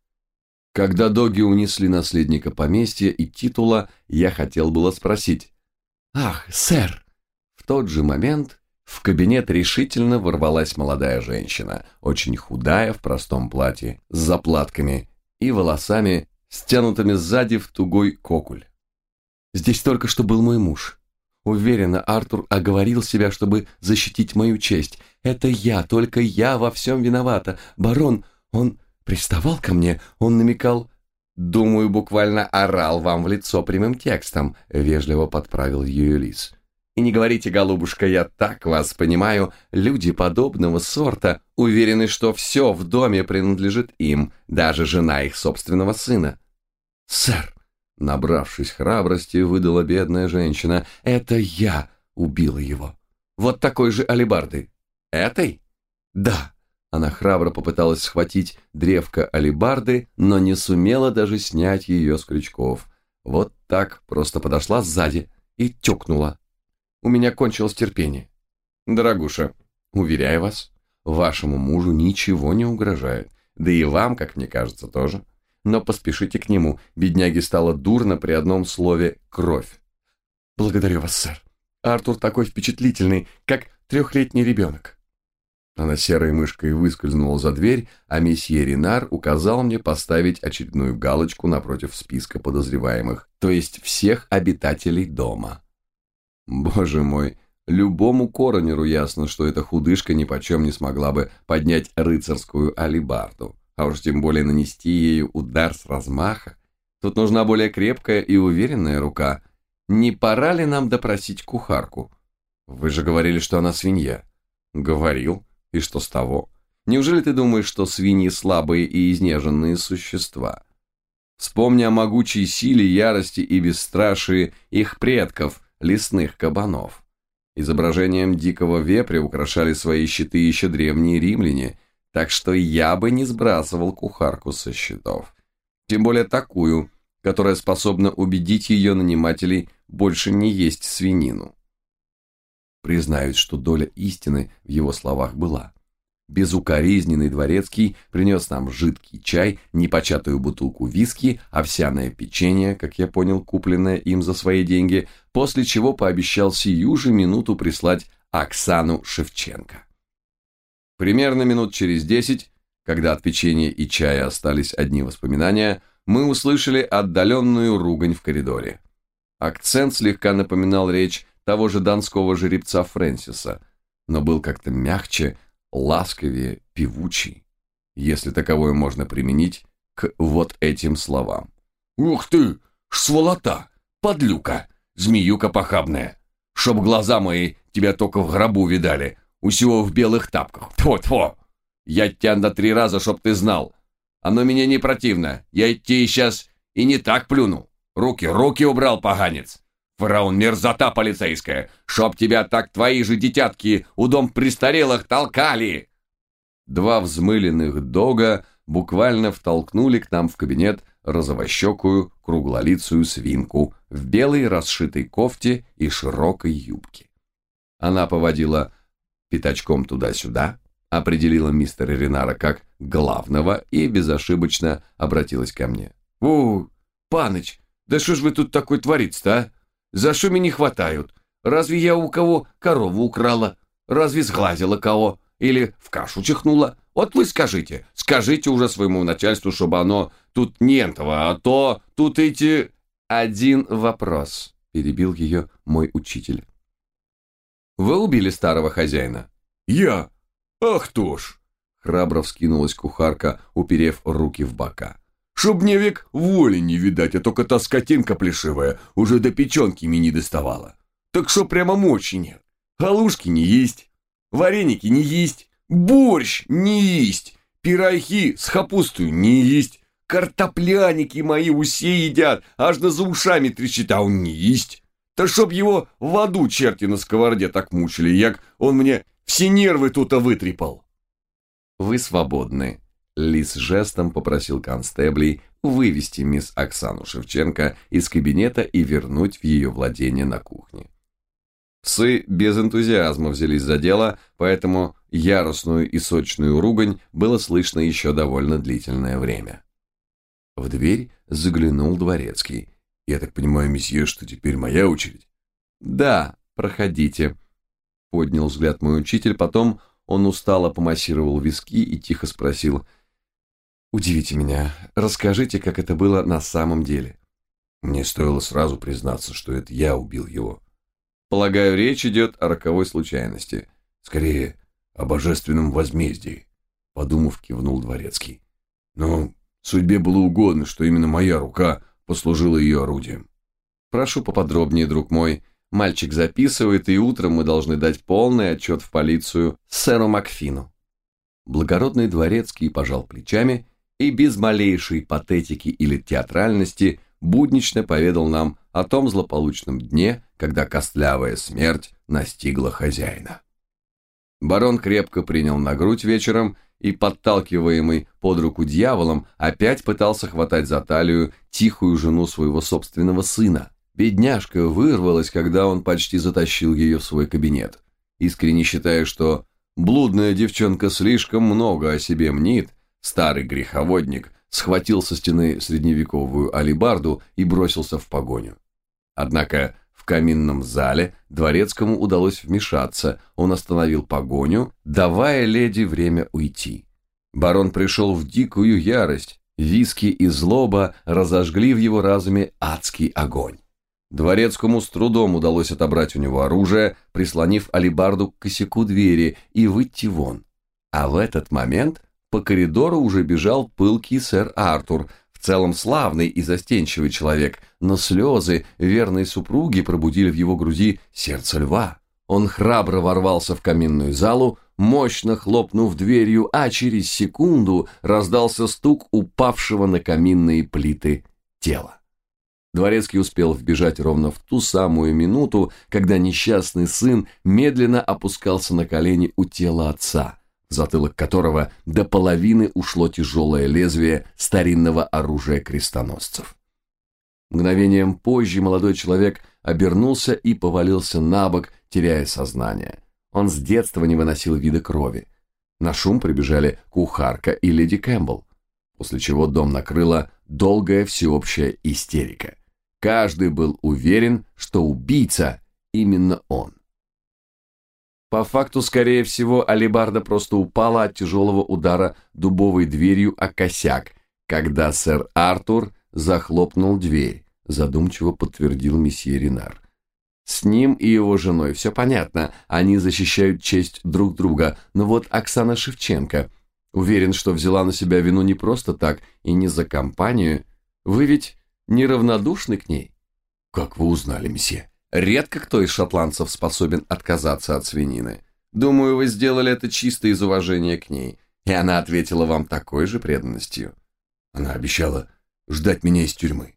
Когда доги унесли наследника поместья и титула, я хотел было спросить: «Ах, сэр!» В тот же момент в кабинет решительно ворвалась молодая женщина, очень худая, в простом платье, с заплатками и волосами, стянутыми сзади в тугой кокуль. «Здесь только что был мой муж. Уверена, Артур оговорил себя, чтобы защитить мою честь. Это я, только я во всем виновата. Барон, он приставал ко мне, он намекал...» «Думаю, буквально орал вам в лицо прямым текстом», — вежливо подправил ее Лис. «И не говорите, голубушка, я так вас понимаю, люди подобного сорта уверены, что все в доме принадлежит им, даже жена их собственного сына». «Сэр», — набравшись храбрости, выдала бедная женщина, — «это я убила его. Вот такой же алебардой». «Этой?» «Да». Она храбро попыталась схватить древко алебарды, но не сумела даже снять ее с крючков. Вот так просто подошла сзади и тюкнула. У меня кончилось терпение. Дорогуша, уверяю вас, вашему мужу ничего не угрожает, да и вам, как мне кажется, тоже. Но поспешите к нему, бедняге стало дурно при одном слове «кровь». Благодарю вас, сэр. Артур такой впечатлительный, как трехлетний ребенок. Она серой мышкой выскользнула за дверь, а месье Ренар указал мне поставить очередную галочку напротив списка подозреваемых, то есть всех обитателей дома. Боже мой, любому коронеру ясно, что эта худышка нипочем не смогла бы поднять рыцарскую алебарду, а уж тем более нанести ею удар с размаха. Тут нужна более крепкая и уверенная рука. Не пора ли нам допросить кухарку? Вы же говорили, что она свинья. Говорил. И что с того? Неужели ты думаешь, что свиньи слабые и изнеженные существа? Вспомни о могучей силе, ярости и бесстрашии их предков, лесных кабанов. Изображением дикого вепря украшали свои щиты еще древние римляне, так что я бы не сбрасывал кухарку со счетов. Тем более такую, которая способна убедить ее нанимателей больше не есть свинину. Признаюсь, что доля истины в его словах была. Безукоризненный дворецкий принес нам жидкий чай, непочатую бутылку виски, овсяное печенье, как я понял, купленное им за свои деньги, после чего пообещал сию же минуту прислать Оксану Шевченко. Примерно минут через десять, когда от печенья и чая остались одни воспоминания, мы услышали отдаленную ругань в коридоре. Акцент слегка напоминал речь того же донского жеребца Фрэнсиса, но был как-то мягче, ласковее, певучий, если таковое можно применить к вот этим словам. «Ух ты, сволота, подлюка, змеюка похабная! Чтоб глаза мои тебя только в гробу видали, усего в белых тапках, тьфу-тьфу! Я тебя на три раза, чтоб ты знал! Оно мне не противно, я тебе сейчас и не так плюнул! Руки, руки убрал, поганец! Фараон, мерзота полицейская! Чтоб тебя так твои же детятки у дом престарелых толкали!» Два взмыленных дога буквально втолкнули к нам в кабинет розовощекую круглолицую свинку в белой расшитой кофте и широкой юбке. Она поводила пятачком туда-сюда, определила мистера Ренара как главного и безошибочно обратилась ко мне. «О, паныч, да что ж вы тут такой творится-то, а? За что меня не хватают? Разве я у кого корову украла? Разве сглазила кого? Или в кашу чихнула? Вот вы скажите, скажите уже своему начальству, чтобы оно тут нентово, а то тут эти...» «Один вопрос», — перебил ее мой учитель. «Вы убили старого хозяина?» «Я? Ах то ж!» Храбро вскинулась кухарка, уперев руки в бока. «Чтоб мне век воли не видать, а только та скотинка плешивая уже до печенки мне не доставала. Так что прямо мочи нет. Галушки не есть, вареники не есть, борщ не есть, пироги с капустой не есть, картопляники мои усе едят, аж на за ушами трещит, а он не есть. Да чтоб его в аду черти на сковороде так мучили, як он мне все нервы тут-то вытрепал». «Вы свободны», — Лис жестом попросил констеблей вывести мисс Оксану Шевченко из кабинета и вернуть в ее владение на кухне. Псы без энтузиазма взялись за дело, поэтому яростную и сочную ругань было слышно еще довольно длительное время. В дверь заглянул дворецкий. «Я так понимаю, месье, что теперь моя очередь?» Да, проходите, поднял взгляд мой учитель, потом он устало помассировал виски и тихо спросил: удивите меня, расскажите, как это было на самом деле. Мне стоило сразу признаться, что это я убил его. Полагаю, речь идет о роковой случайности. Скорее, о божественном возмездии, подумав, кивнул Дворецкий. Но судьбе было угодно, что именно моя рука послужила ее орудием. Прошу поподробнее, друг мой. Мальчик записывает, и утром мы должны дать полный отчет в полицию сэру Макфину. Благородный Дворецкий пожал плечами и без малейшей патетики или театральности буднично поведал нам о том злополучном дне, когда костлявая смерть настигла хозяина. Барон крепко принял на грудь вечером и, подталкиваемый под руку дьяволом, опять пытался хватать за талию тихую жену своего собственного сына. Бедняжка вырвалась, когда он почти затащил ее в свой кабинет. Искренне считая, что блудная девчонка слишком много о себе мнит, старый греховодник схватил со стены средневековую алебарду и бросился в погоню. Однако в каминном зале Дворецкому удалось вмешаться, он остановил погоню, давая леди время уйти. Барон пришел в дикую ярость, виски и злоба разожгли в его разуме адский огонь. Дворецкому с трудом удалось отобрать у него оружие, прислонив алебарду к косяку двери и выйти вон. А в этот момент по коридору уже бежал пылкий сэр Артур, в целом славный и застенчивый человек, но слезы верной супруги пробудили в его груди сердце льва. Он храбро ворвался в каминную залу, мощно хлопнув дверью, а через секунду раздался стук упавшего на каминные плиты тела. Дворецкий успел вбежать ровно в ту самую минуту, когда несчастный сын медленно опускался на колени у тела отца, в затылок которого до половины ушло тяжелое лезвие старинного оружия крестоносцев. Мгновением позже молодой человек обернулся и повалился на бок, теряя сознание. Он с детства не выносил вида крови. На шум прибежали кухарка и леди Кэмпбелл, после чего дом накрыла долгая всеобщая истерика. Каждый был уверен, что убийца именно он. По факту, скорее всего, алебарда просто упала от тяжелого удара дубовой дверью о косяк, когда сэр Артур захлопнул дверь, задумчиво подтвердил месье Ренар. С ним и его женой все понятно, они защищают честь друг друга, но вот Оксана Шевченко, уверен, что взяла на себя вину не просто так и не за компанию. Вы ведь неравнодушны к ней? Как вы узнали, месье? Редко кто из шотландцев способен отказаться от свинины. Думаю, вы сделали это чисто из уважения к ней, и она ответила вам такой же преданностью. Она обещала ждать меня из тюрьмы.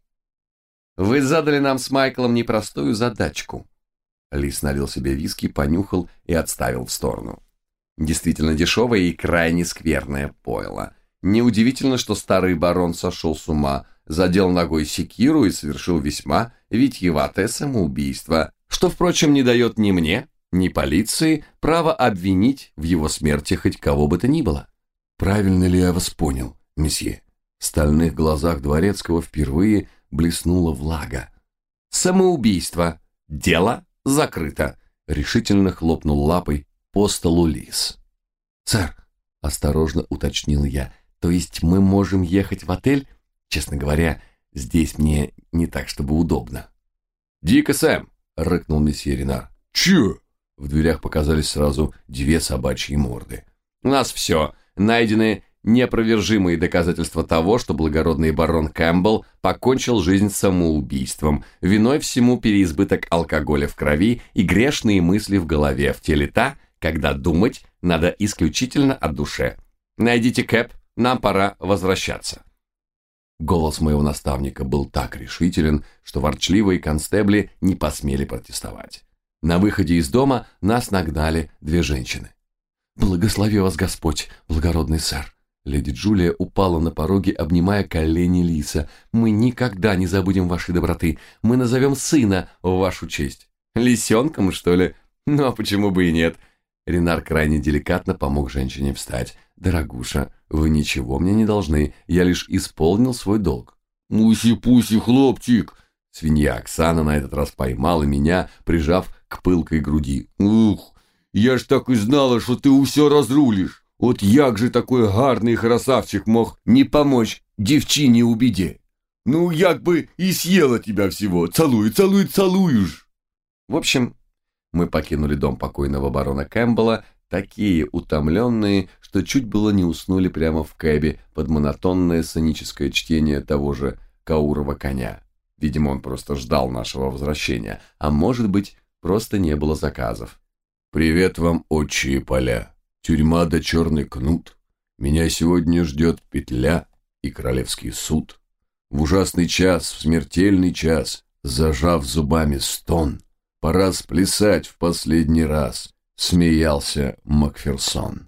Вы задали нам с Майклом непростую задачку. Лис налил себе виски, понюхал и отставил в сторону. Действительно дешевое и крайне скверное пойло. Неудивительно, что старый барон сошел с ума, задел ногой секиру и совершил весьма витьеватое самоубийство, что, впрочем, не дает ни мне, ни полиции права обвинить в его смерти хоть кого бы то ни было. Правильно ли я вас понял, месье? В стальных глазах Дворецкого впервые блеснула влага. Самоубийство. Дело закрыто. Решительно хлопнул лапой по столу Лис. Сэр, осторожно уточнил я, то есть мы можем ехать в отель? Честно говоря, здесь мне не так, чтобы удобно. «Дико, Сэм!» — рыкнул месье Ренар. «Чё?» В дверях показались сразу две собачьи морды. «У нас все. Найдены неопровержимые доказательства того, что благородный барон Кэмпбелл покончил жизнь самоубийством. Виной всему переизбыток алкоголя в крови и грешные мысли в голове, в теле та, когда думать надо исключительно о душе. Найдите Кэп, нам пора возвращаться». Голос моего наставника был так решителен, что ворчливые констебли не посмели протестовать. На выходе из дома нас нагнали две женщины. «Благослови вас Господь, благородный сэр!» Леди Джулия упала на пороге, обнимая колени Лиса. «Мы никогда не забудем вашей доброты. Мы назовем сына в вашу честь». «Лисенком, что ли? Ну, а почему бы и нет?» Ренар крайне деликатно помог женщине встать. «Дорогуша, вы ничего мне не должны, я лишь исполнил свой долг». «Муси-пуси, хлопчик!» Свинья Оксана на этот раз поймала меня, прижав к пылкой груди. «Ух, я ж так и знала, что ты усё разрулишь. От як же такой гарний красавчик мог не помочь девчине у беде? Ну, як бы и съела тебя всего. Целую, целую, целуешь». В общем, мы покинули дом покойного барона Кэмпбелла, такие утомленные, что чуть было не уснули прямо в кэбе под монотонное сценическое чтение того же Каурова коня. Видимо, он просто ждал нашего возвращения, а может быть, просто не было заказов. «Привет вам, отчие поля. Тюрьма да черный кнут. Меня сегодня ждет петля и королевский суд. В ужасный час, в смертельный час, зажав зубами стон, пора сплясать в последний раз», — смеялся Макферсон.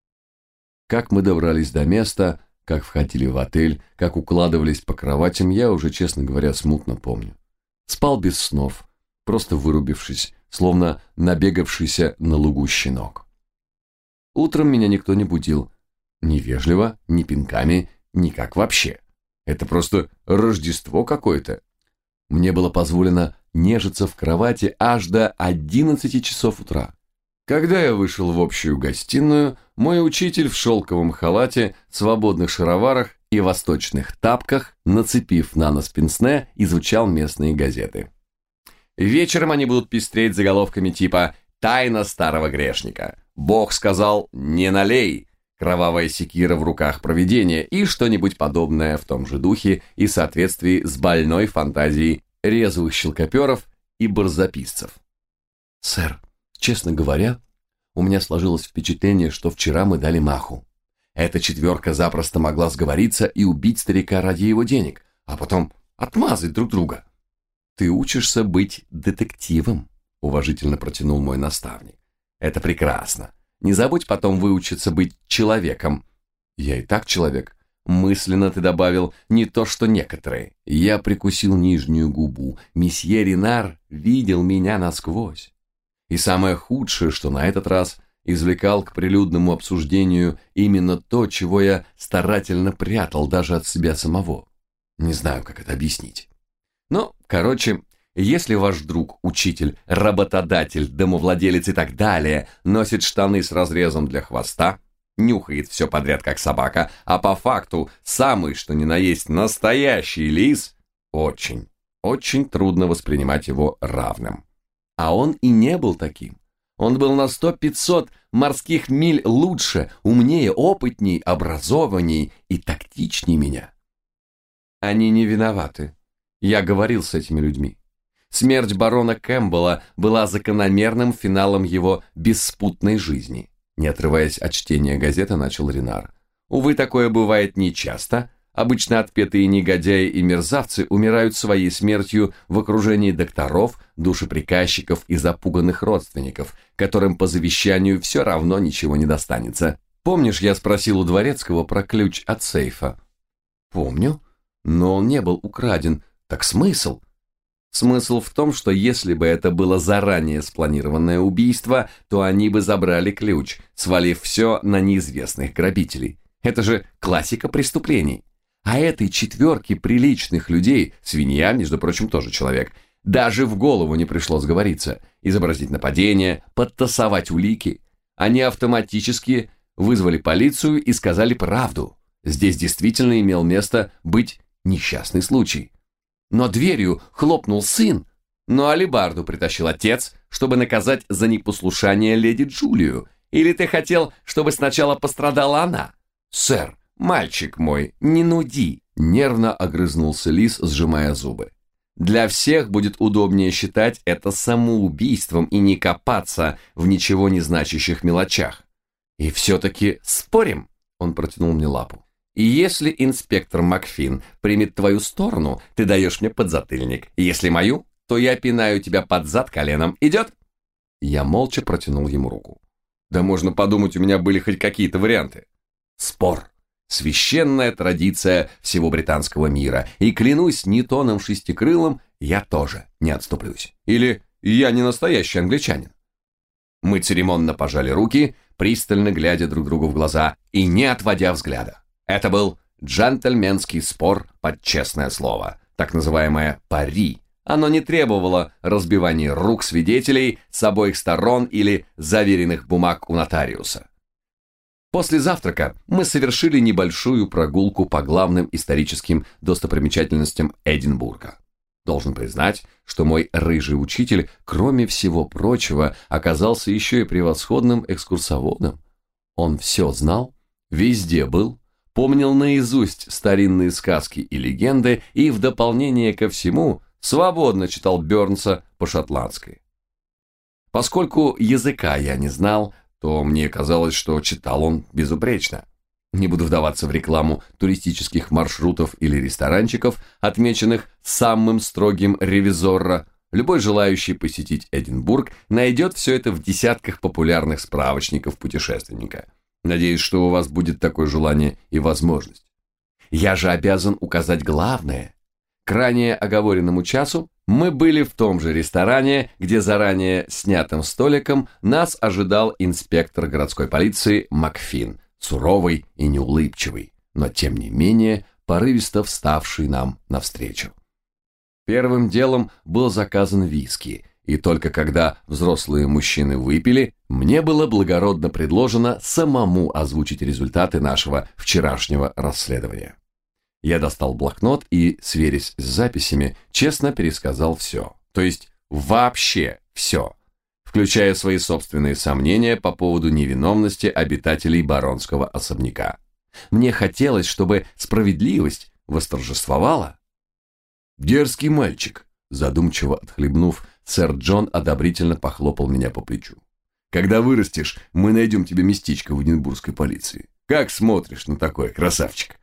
Как мы добрались до места, как входили в отель, как укладывались по кроватям, я уже, честно говоря, смутно помню. Спал без снов, просто вырубившись, словно набегавшийся на лугу щенок. Утром меня никто не будил. Ни вежливо, ни пинками, никак вообще. Это просто Рождество какое-то. Мне было позволено нежиться в кровати аж до одиннадцати часов утра. Когда я вышел в общую гостиную, мой учитель в шелковом халате, свободных шароварах и восточных тапках, нацепив на нос пенсне, изучал местные газеты. Вечером они будут пестреть заголовками типа «Тайна старого грешника», «Бог сказал не налей», «Кровавая секира в руках провидения» и что-нибудь подобное в том же духе и соответствии с больной фантазией резвых щелкоперов и барзаписцев. «Сэр, честно говоря, у меня сложилось впечатление, что вчера мы дали маху. Эта четверка запросто могла сговориться и убить старика ради его денег, а потом отмазать друг друга». «Ты учишься быть детективом», — уважительно протянул мой наставник. «Это прекрасно. Не забудь потом выучиться быть человеком». «Я и так человек». Мысленно ты добавил «не то, что некоторые». Я прикусил нижнюю губу. Месье Ренар видел меня насквозь. И самое худшее, что на этот раз извлекал к прилюдному обсуждению именно то, чего я старательно прятал даже от себя самого. Не знаю, как это объяснить. Но, короче, если ваш друг, учитель, работодатель, домовладелец и так далее носит штаны с разрезом для хвоста, нюхает все подряд как собака, а по факту самый что ни на есть настоящий лис, очень, очень трудно воспринимать его равным. А он и не был таким. Он был на сто-пятьсот морских миль лучше, умнее, опытней, образованней и тактичней меня. Они не виноваты. Я говорил с этими людьми. Смерть барона Кэмпбелла была закономерным финалом его беспутной жизни. Не отрываясь от чтения газеты, начал Ренар. Увы, такое бывает нечасто. Обычно отпетые негодяи и мерзавцы умирают своей смертью в окружении докторов, душеприказчиков и запуганных родственников, которым по завещанию все равно ничего не достанется. Помнишь, я спросил у Дворецкого про ключ от сейфа? Помню, но он не был украден. Так смысл? Смысл в том, что если бы это было заранее спланированное убийство, то они бы забрали ключ, свалив все на неизвестных грабителей. Это же классика преступлений. А этой четверке приличных людей, свинья, между прочим, тоже человек, даже в голову не пришло сговориться, изобразить нападение, подтасовать улики. Они автоматически вызвали полицию и сказали правду. Здесь действительно имел место быть несчастный случай. Но дверью хлопнул сын, но алебарду притащил отец, чтобы наказать за непослушание леди Джулию. Или ты хотел, чтобы сначала пострадала она? Сэр, мальчик мой, не нуди, нервно огрызнулся лис, сжимая зубы. Для всех будет удобнее считать это самоубийством и не копаться в ничего не значащих мелочах. И все-таки спорим? Он протянул мне лапу. И если инспектор Макфин примет твою сторону, ты даешь мне подзатыльник. Если мою, то я пинаю тебя под зад коленом. Идет? Я молча протянул ему руку. Да можно подумать, у меня были хоть какие-то варианты. Спор. Священная традиция всего британского мира. И клянусь Ньютоном шестикрылым, я тоже не отступлюсь. Или я не настоящий англичанин. Мы церемонно пожали руки, пристально глядя друг другу в глаза и не отводя взгляда. Это был джентльменский спор под честное слово, так называемое пари, Оно не требовало разбивания рук свидетелей с обоих сторон или заверенных бумаг у нотариуса. После завтрака мы совершили небольшую прогулку по главным историческим достопримечательностям Эдинбурга. Должен признать, что мой рыжий учитель, кроме всего прочего, оказался еще и превосходным экскурсоводом. Он все знал, везде был, помнил наизусть старинные сказки и легенды и в дополнение ко всему свободно читал Бёрнса по-шотландски. Поскольку языка я не знал, то мне казалось, что читал он безупречно. Не буду вдаваться в рекламу туристических маршрутов или ресторанчиков, отмеченных самым строгим ревизорро. Любой желающий посетить Эдинбург найдет все это в десятках популярных справочников путешественника. Надеюсь, что у вас будет такое желание и возможность. Я же обязан указать главное. К ранее оговоренному часу мы были в том же ресторане, где заранее снятым столиком нас ожидал инспектор городской полиции Макфин, суровый и неулыбчивый, но тем не менее порывисто вставший нам навстречу. Первым делом был заказан виски, и только когда взрослые мужчины выпили, мне было благородно предложено самому озвучить результаты нашего вчерашнего расследования. Я достал блокнот и, сверясь с записями, честно пересказал все, то есть вообще все, включая свои собственные сомнения по поводу невиновности обитателей баронского особняка. Мне хотелось, чтобы справедливость восторжествовала. «Дерзкий мальчик», задумчиво отхлебнув, сэр Джон одобрительно похлопал меня по плечу. «Когда вырастешь, мы найдем тебе местечко в эдинбургской полиции. Как смотришь на такое, красавчик?»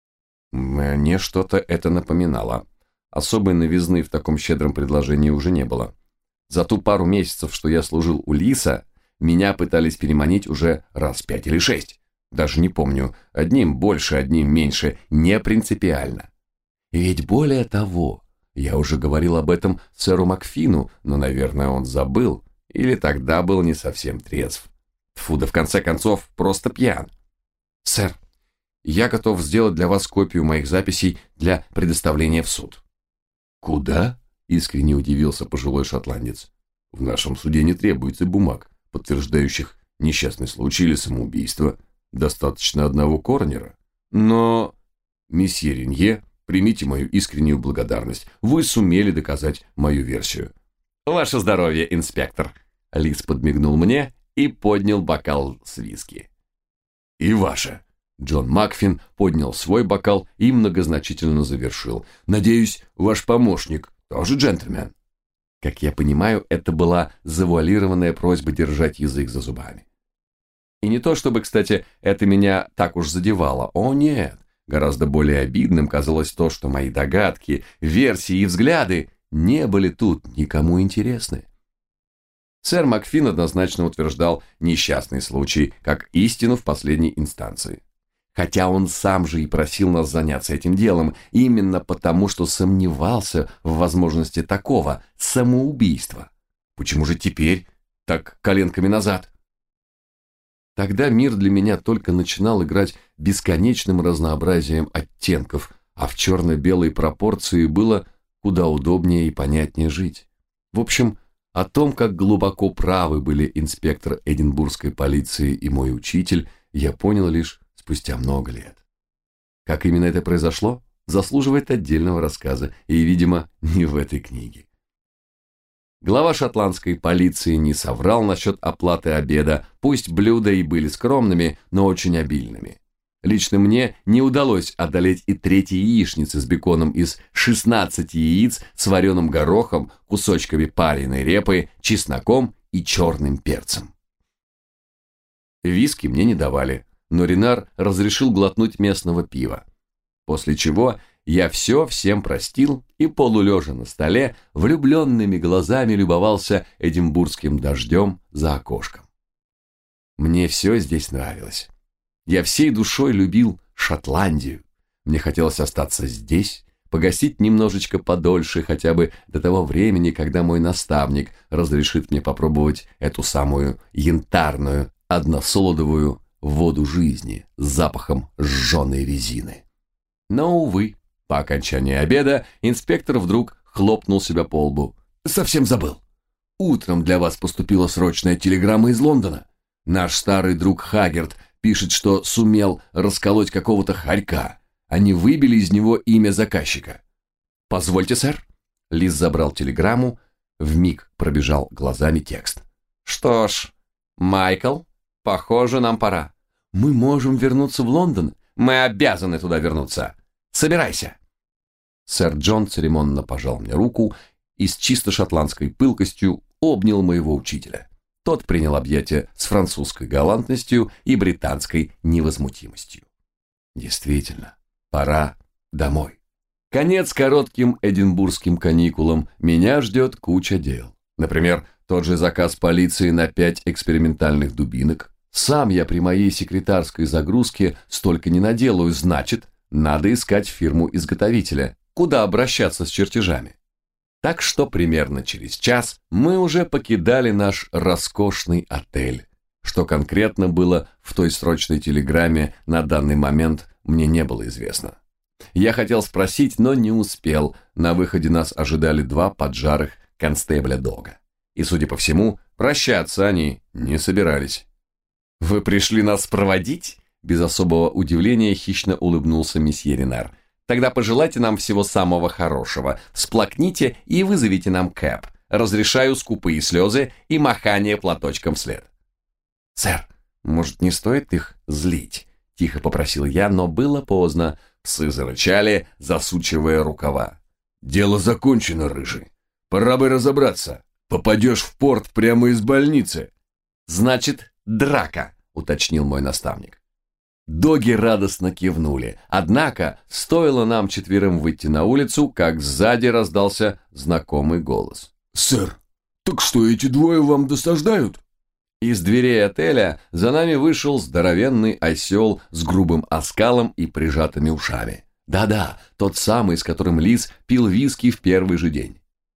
Мне что-то это напоминало. Особой новизны в таком щедром предложении уже не было. За ту пару месяцев, что я служил у Лиса, меня пытались переманить уже раз пять или шесть. Даже не помню, одним больше, одним меньше, не принципиально. И ведь более того, я уже говорил об этом сэру Макфину, но, наверное, он забыл, или тогда был не совсем трезв. Тьфу, да в конце концов, просто пьян. «Сэр, я готов сделать для вас копию моих записей для предоставления в суд». «Куда?» – искренне удивился пожилой шотландец. «В нашем суде не требуется бумаг, подтверждающих несчастный случай или самоубийство. Достаточно одного коронера. Но, месье Ренье, примите мою искреннюю благодарность. Вы сумели доказать мою версию». «Ваше здоровье, инспектор!» Лис подмигнул мне и поднял бокал с виски. «И ваше!» Джон Макфин поднял свой бокал и многозначительно завершил. «Надеюсь, ваш помощник тоже джентльмен». Как я понимаю, это была завуалированная просьба держать язык за зубами. И не то чтобы, кстати, это меня так уж задевало. О нет, гораздо более обидным казалось то, что мои догадки, версии и взгляды не были тут никому интересны. Сэр Макфин однозначно утверждал несчастный случай как истину в последней инстанции. Хотя он сам же и просил нас заняться этим делом, именно потому, что сомневался в возможности такого самоубийства. Почему же теперь так коленками назад? Тогда мир для меня только начинал играть бесконечным разнообразием оттенков, а в черно-белой пропорции было куда удобнее и понятнее жить. В общем, о том, как глубоко правы были инспектор эдинбургской полиции и мой учитель, я понял лишь спустя много лет. Как именно это произошло, заслуживает отдельного рассказа, и, видимо, не в этой книге. Глава шотландской полиции не соврал насчет оплаты обеда, пусть блюда и были скромными, но очень обильными. Лично мне не удалось одолеть и третьей яичницы с беконом из шестнадцати яиц с вареным горохом, кусочками пареной репы, чесноком и черным перцем. Виски мне не давали, но Ренар разрешил глотнуть местного пива, после чего я все всем простил и, полулежа на столе, влюбленными глазами любовался эдинбургским дождем за окошком. Мне все здесь нравилось. Я всей душой любил Шотландию. Мне хотелось остаться здесь, погостить немножечко подольше, хотя бы до того времени, когда мой наставник разрешит мне попробовать эту самую янтарную, односолодовую воду жизни с запахом сжженной резины. Но, увы, по окончании обеда инспектор вдруг хлопнул себя по лбу. «Совсем забыл. Утром для вас поступила срочная телеграмма из Лондона. Наш старый друг Хаггерт пишет, что сумел расколоть какого-то хорька. Они выбили из него имя заказчика». «Позвольте, сэр». Лис забрал телеграмму, вмиг пробежал глазами текст. «Что ж, Майкл, похоже, нам пора. Мы можем вернуться в Лондон. Мы обязаны туда вернуться. Собирайся». Сэр Джон церемонно пожал мне руку и с чисто шотландской пылкостью обнял моего учителя. Тот принял объятия с французской галантностью и британской невозмутимостью. Действительно, пора домой. Конец коротким эдинбургским каникулам, меня ждет куча дел. Например, тот же заказ полиции на пять экспериментальных дубинок. Сам я при моей секретарской загрузке столько не наделаю, значит, надо искать фирму-изготовителя, куда обращаться с чертежами. Так что примерно через час мы уже покидали наш роскошный отель. Что конкретно было в той срочной телеграмме на данный момент, мне не было известно. Я хотел спросить, но не успел. На выходе нас ожидали два поджарых констебля Дога. И, судя по всему, прощаться они не собирались. «Вы пришли нас проводить?» Без особого удивления хищно улыбнулся месье Ренар. «Тогда пожелайте нам всего самого хорошего. Всплакните и вызовите нам кэб. Разрешаю скупые слезы и махание платочком вслед». «Сэр, может, не стоит их злить?» Тихо попросил я, но было поздно. Псы зарычали, засучивая рукава. «Дело закончено, рыжий. Пора бы разобраться. Попадешь в порт прямо из больницы». «Значит, драка», уточнил мой наставник. Доги радостно кивнули, однако стоило нам четверым выйти на улицу, как сзади раздался знакомый голос. «Сэр, так что, эти двое вам досаждают?» Из дверей отеля за нами вышел здоровенный осел с грубым оскалом и прижатыми ушами. Да-да, тот самый, с которым Лис пил виски в первый же день.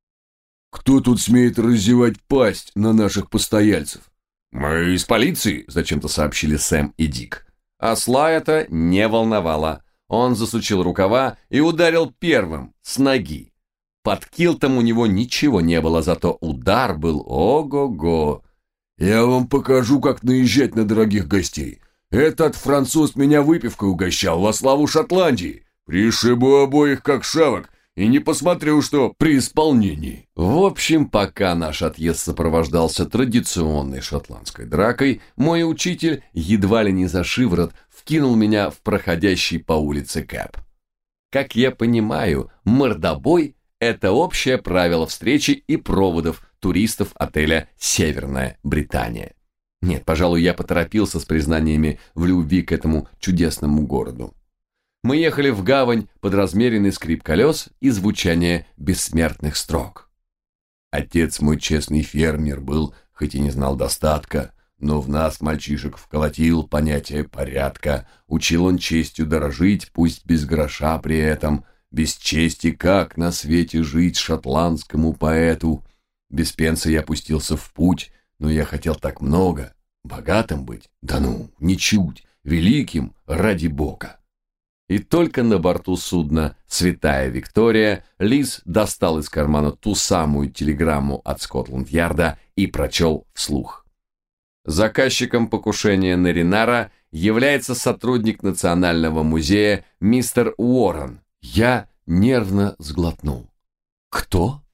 «Кто тут смеет разевать пасть на наших постояльцев?» «Мы из полиции», — зачем-то сообщили Сэм и Дик. Осла это не волновало. Он засучил рукава и ударил первым, с ноги. Под килтом у него ничего не было, зато удар был ого-го. «Я вам покажу, как наезжать на дорогих гостей. Этот француз меня выпивкой угощал во славу Шотландии. Пришибу обоих как шавок и не посмотрю, что при исполнении». В общем, пока наш отъезд сопровождался традиционной шотландской дракой, мой учитель едва ли не за шиворот вкинул меня в проходящий по улице кэб. Как я понимаю, мордобой – это общее правило встречи и проводов туристов отеля «Северная Британия». Нет, пожалуй, я поторопился с признаниями в любви к этому чудесному городу. Мы ехали в гавань под размеренный скрип колес и звучание бессмертных строк. Отец мой честный фермер был, хоть и не знал достатка, но в нас, мальчишек, вколотил понятие порядка. Учил он честью дорожить, пусть без гроша при этом. Без чести как на свете жить шотландскому поэту? Без пенса я пустился в путь, но я хотел так много. Богатым быть? Да ну, ничуть. Великим ради Бога. И только на борту судна «Святая Виктория» Лис достал из кармана ту самую телеграмму от Скотланд-Ярда и прочел вслух. Заказчиком покушения на Ренара является сотрудник Национального музея мистер Уоррен. Я нервно сглотнул. Кто?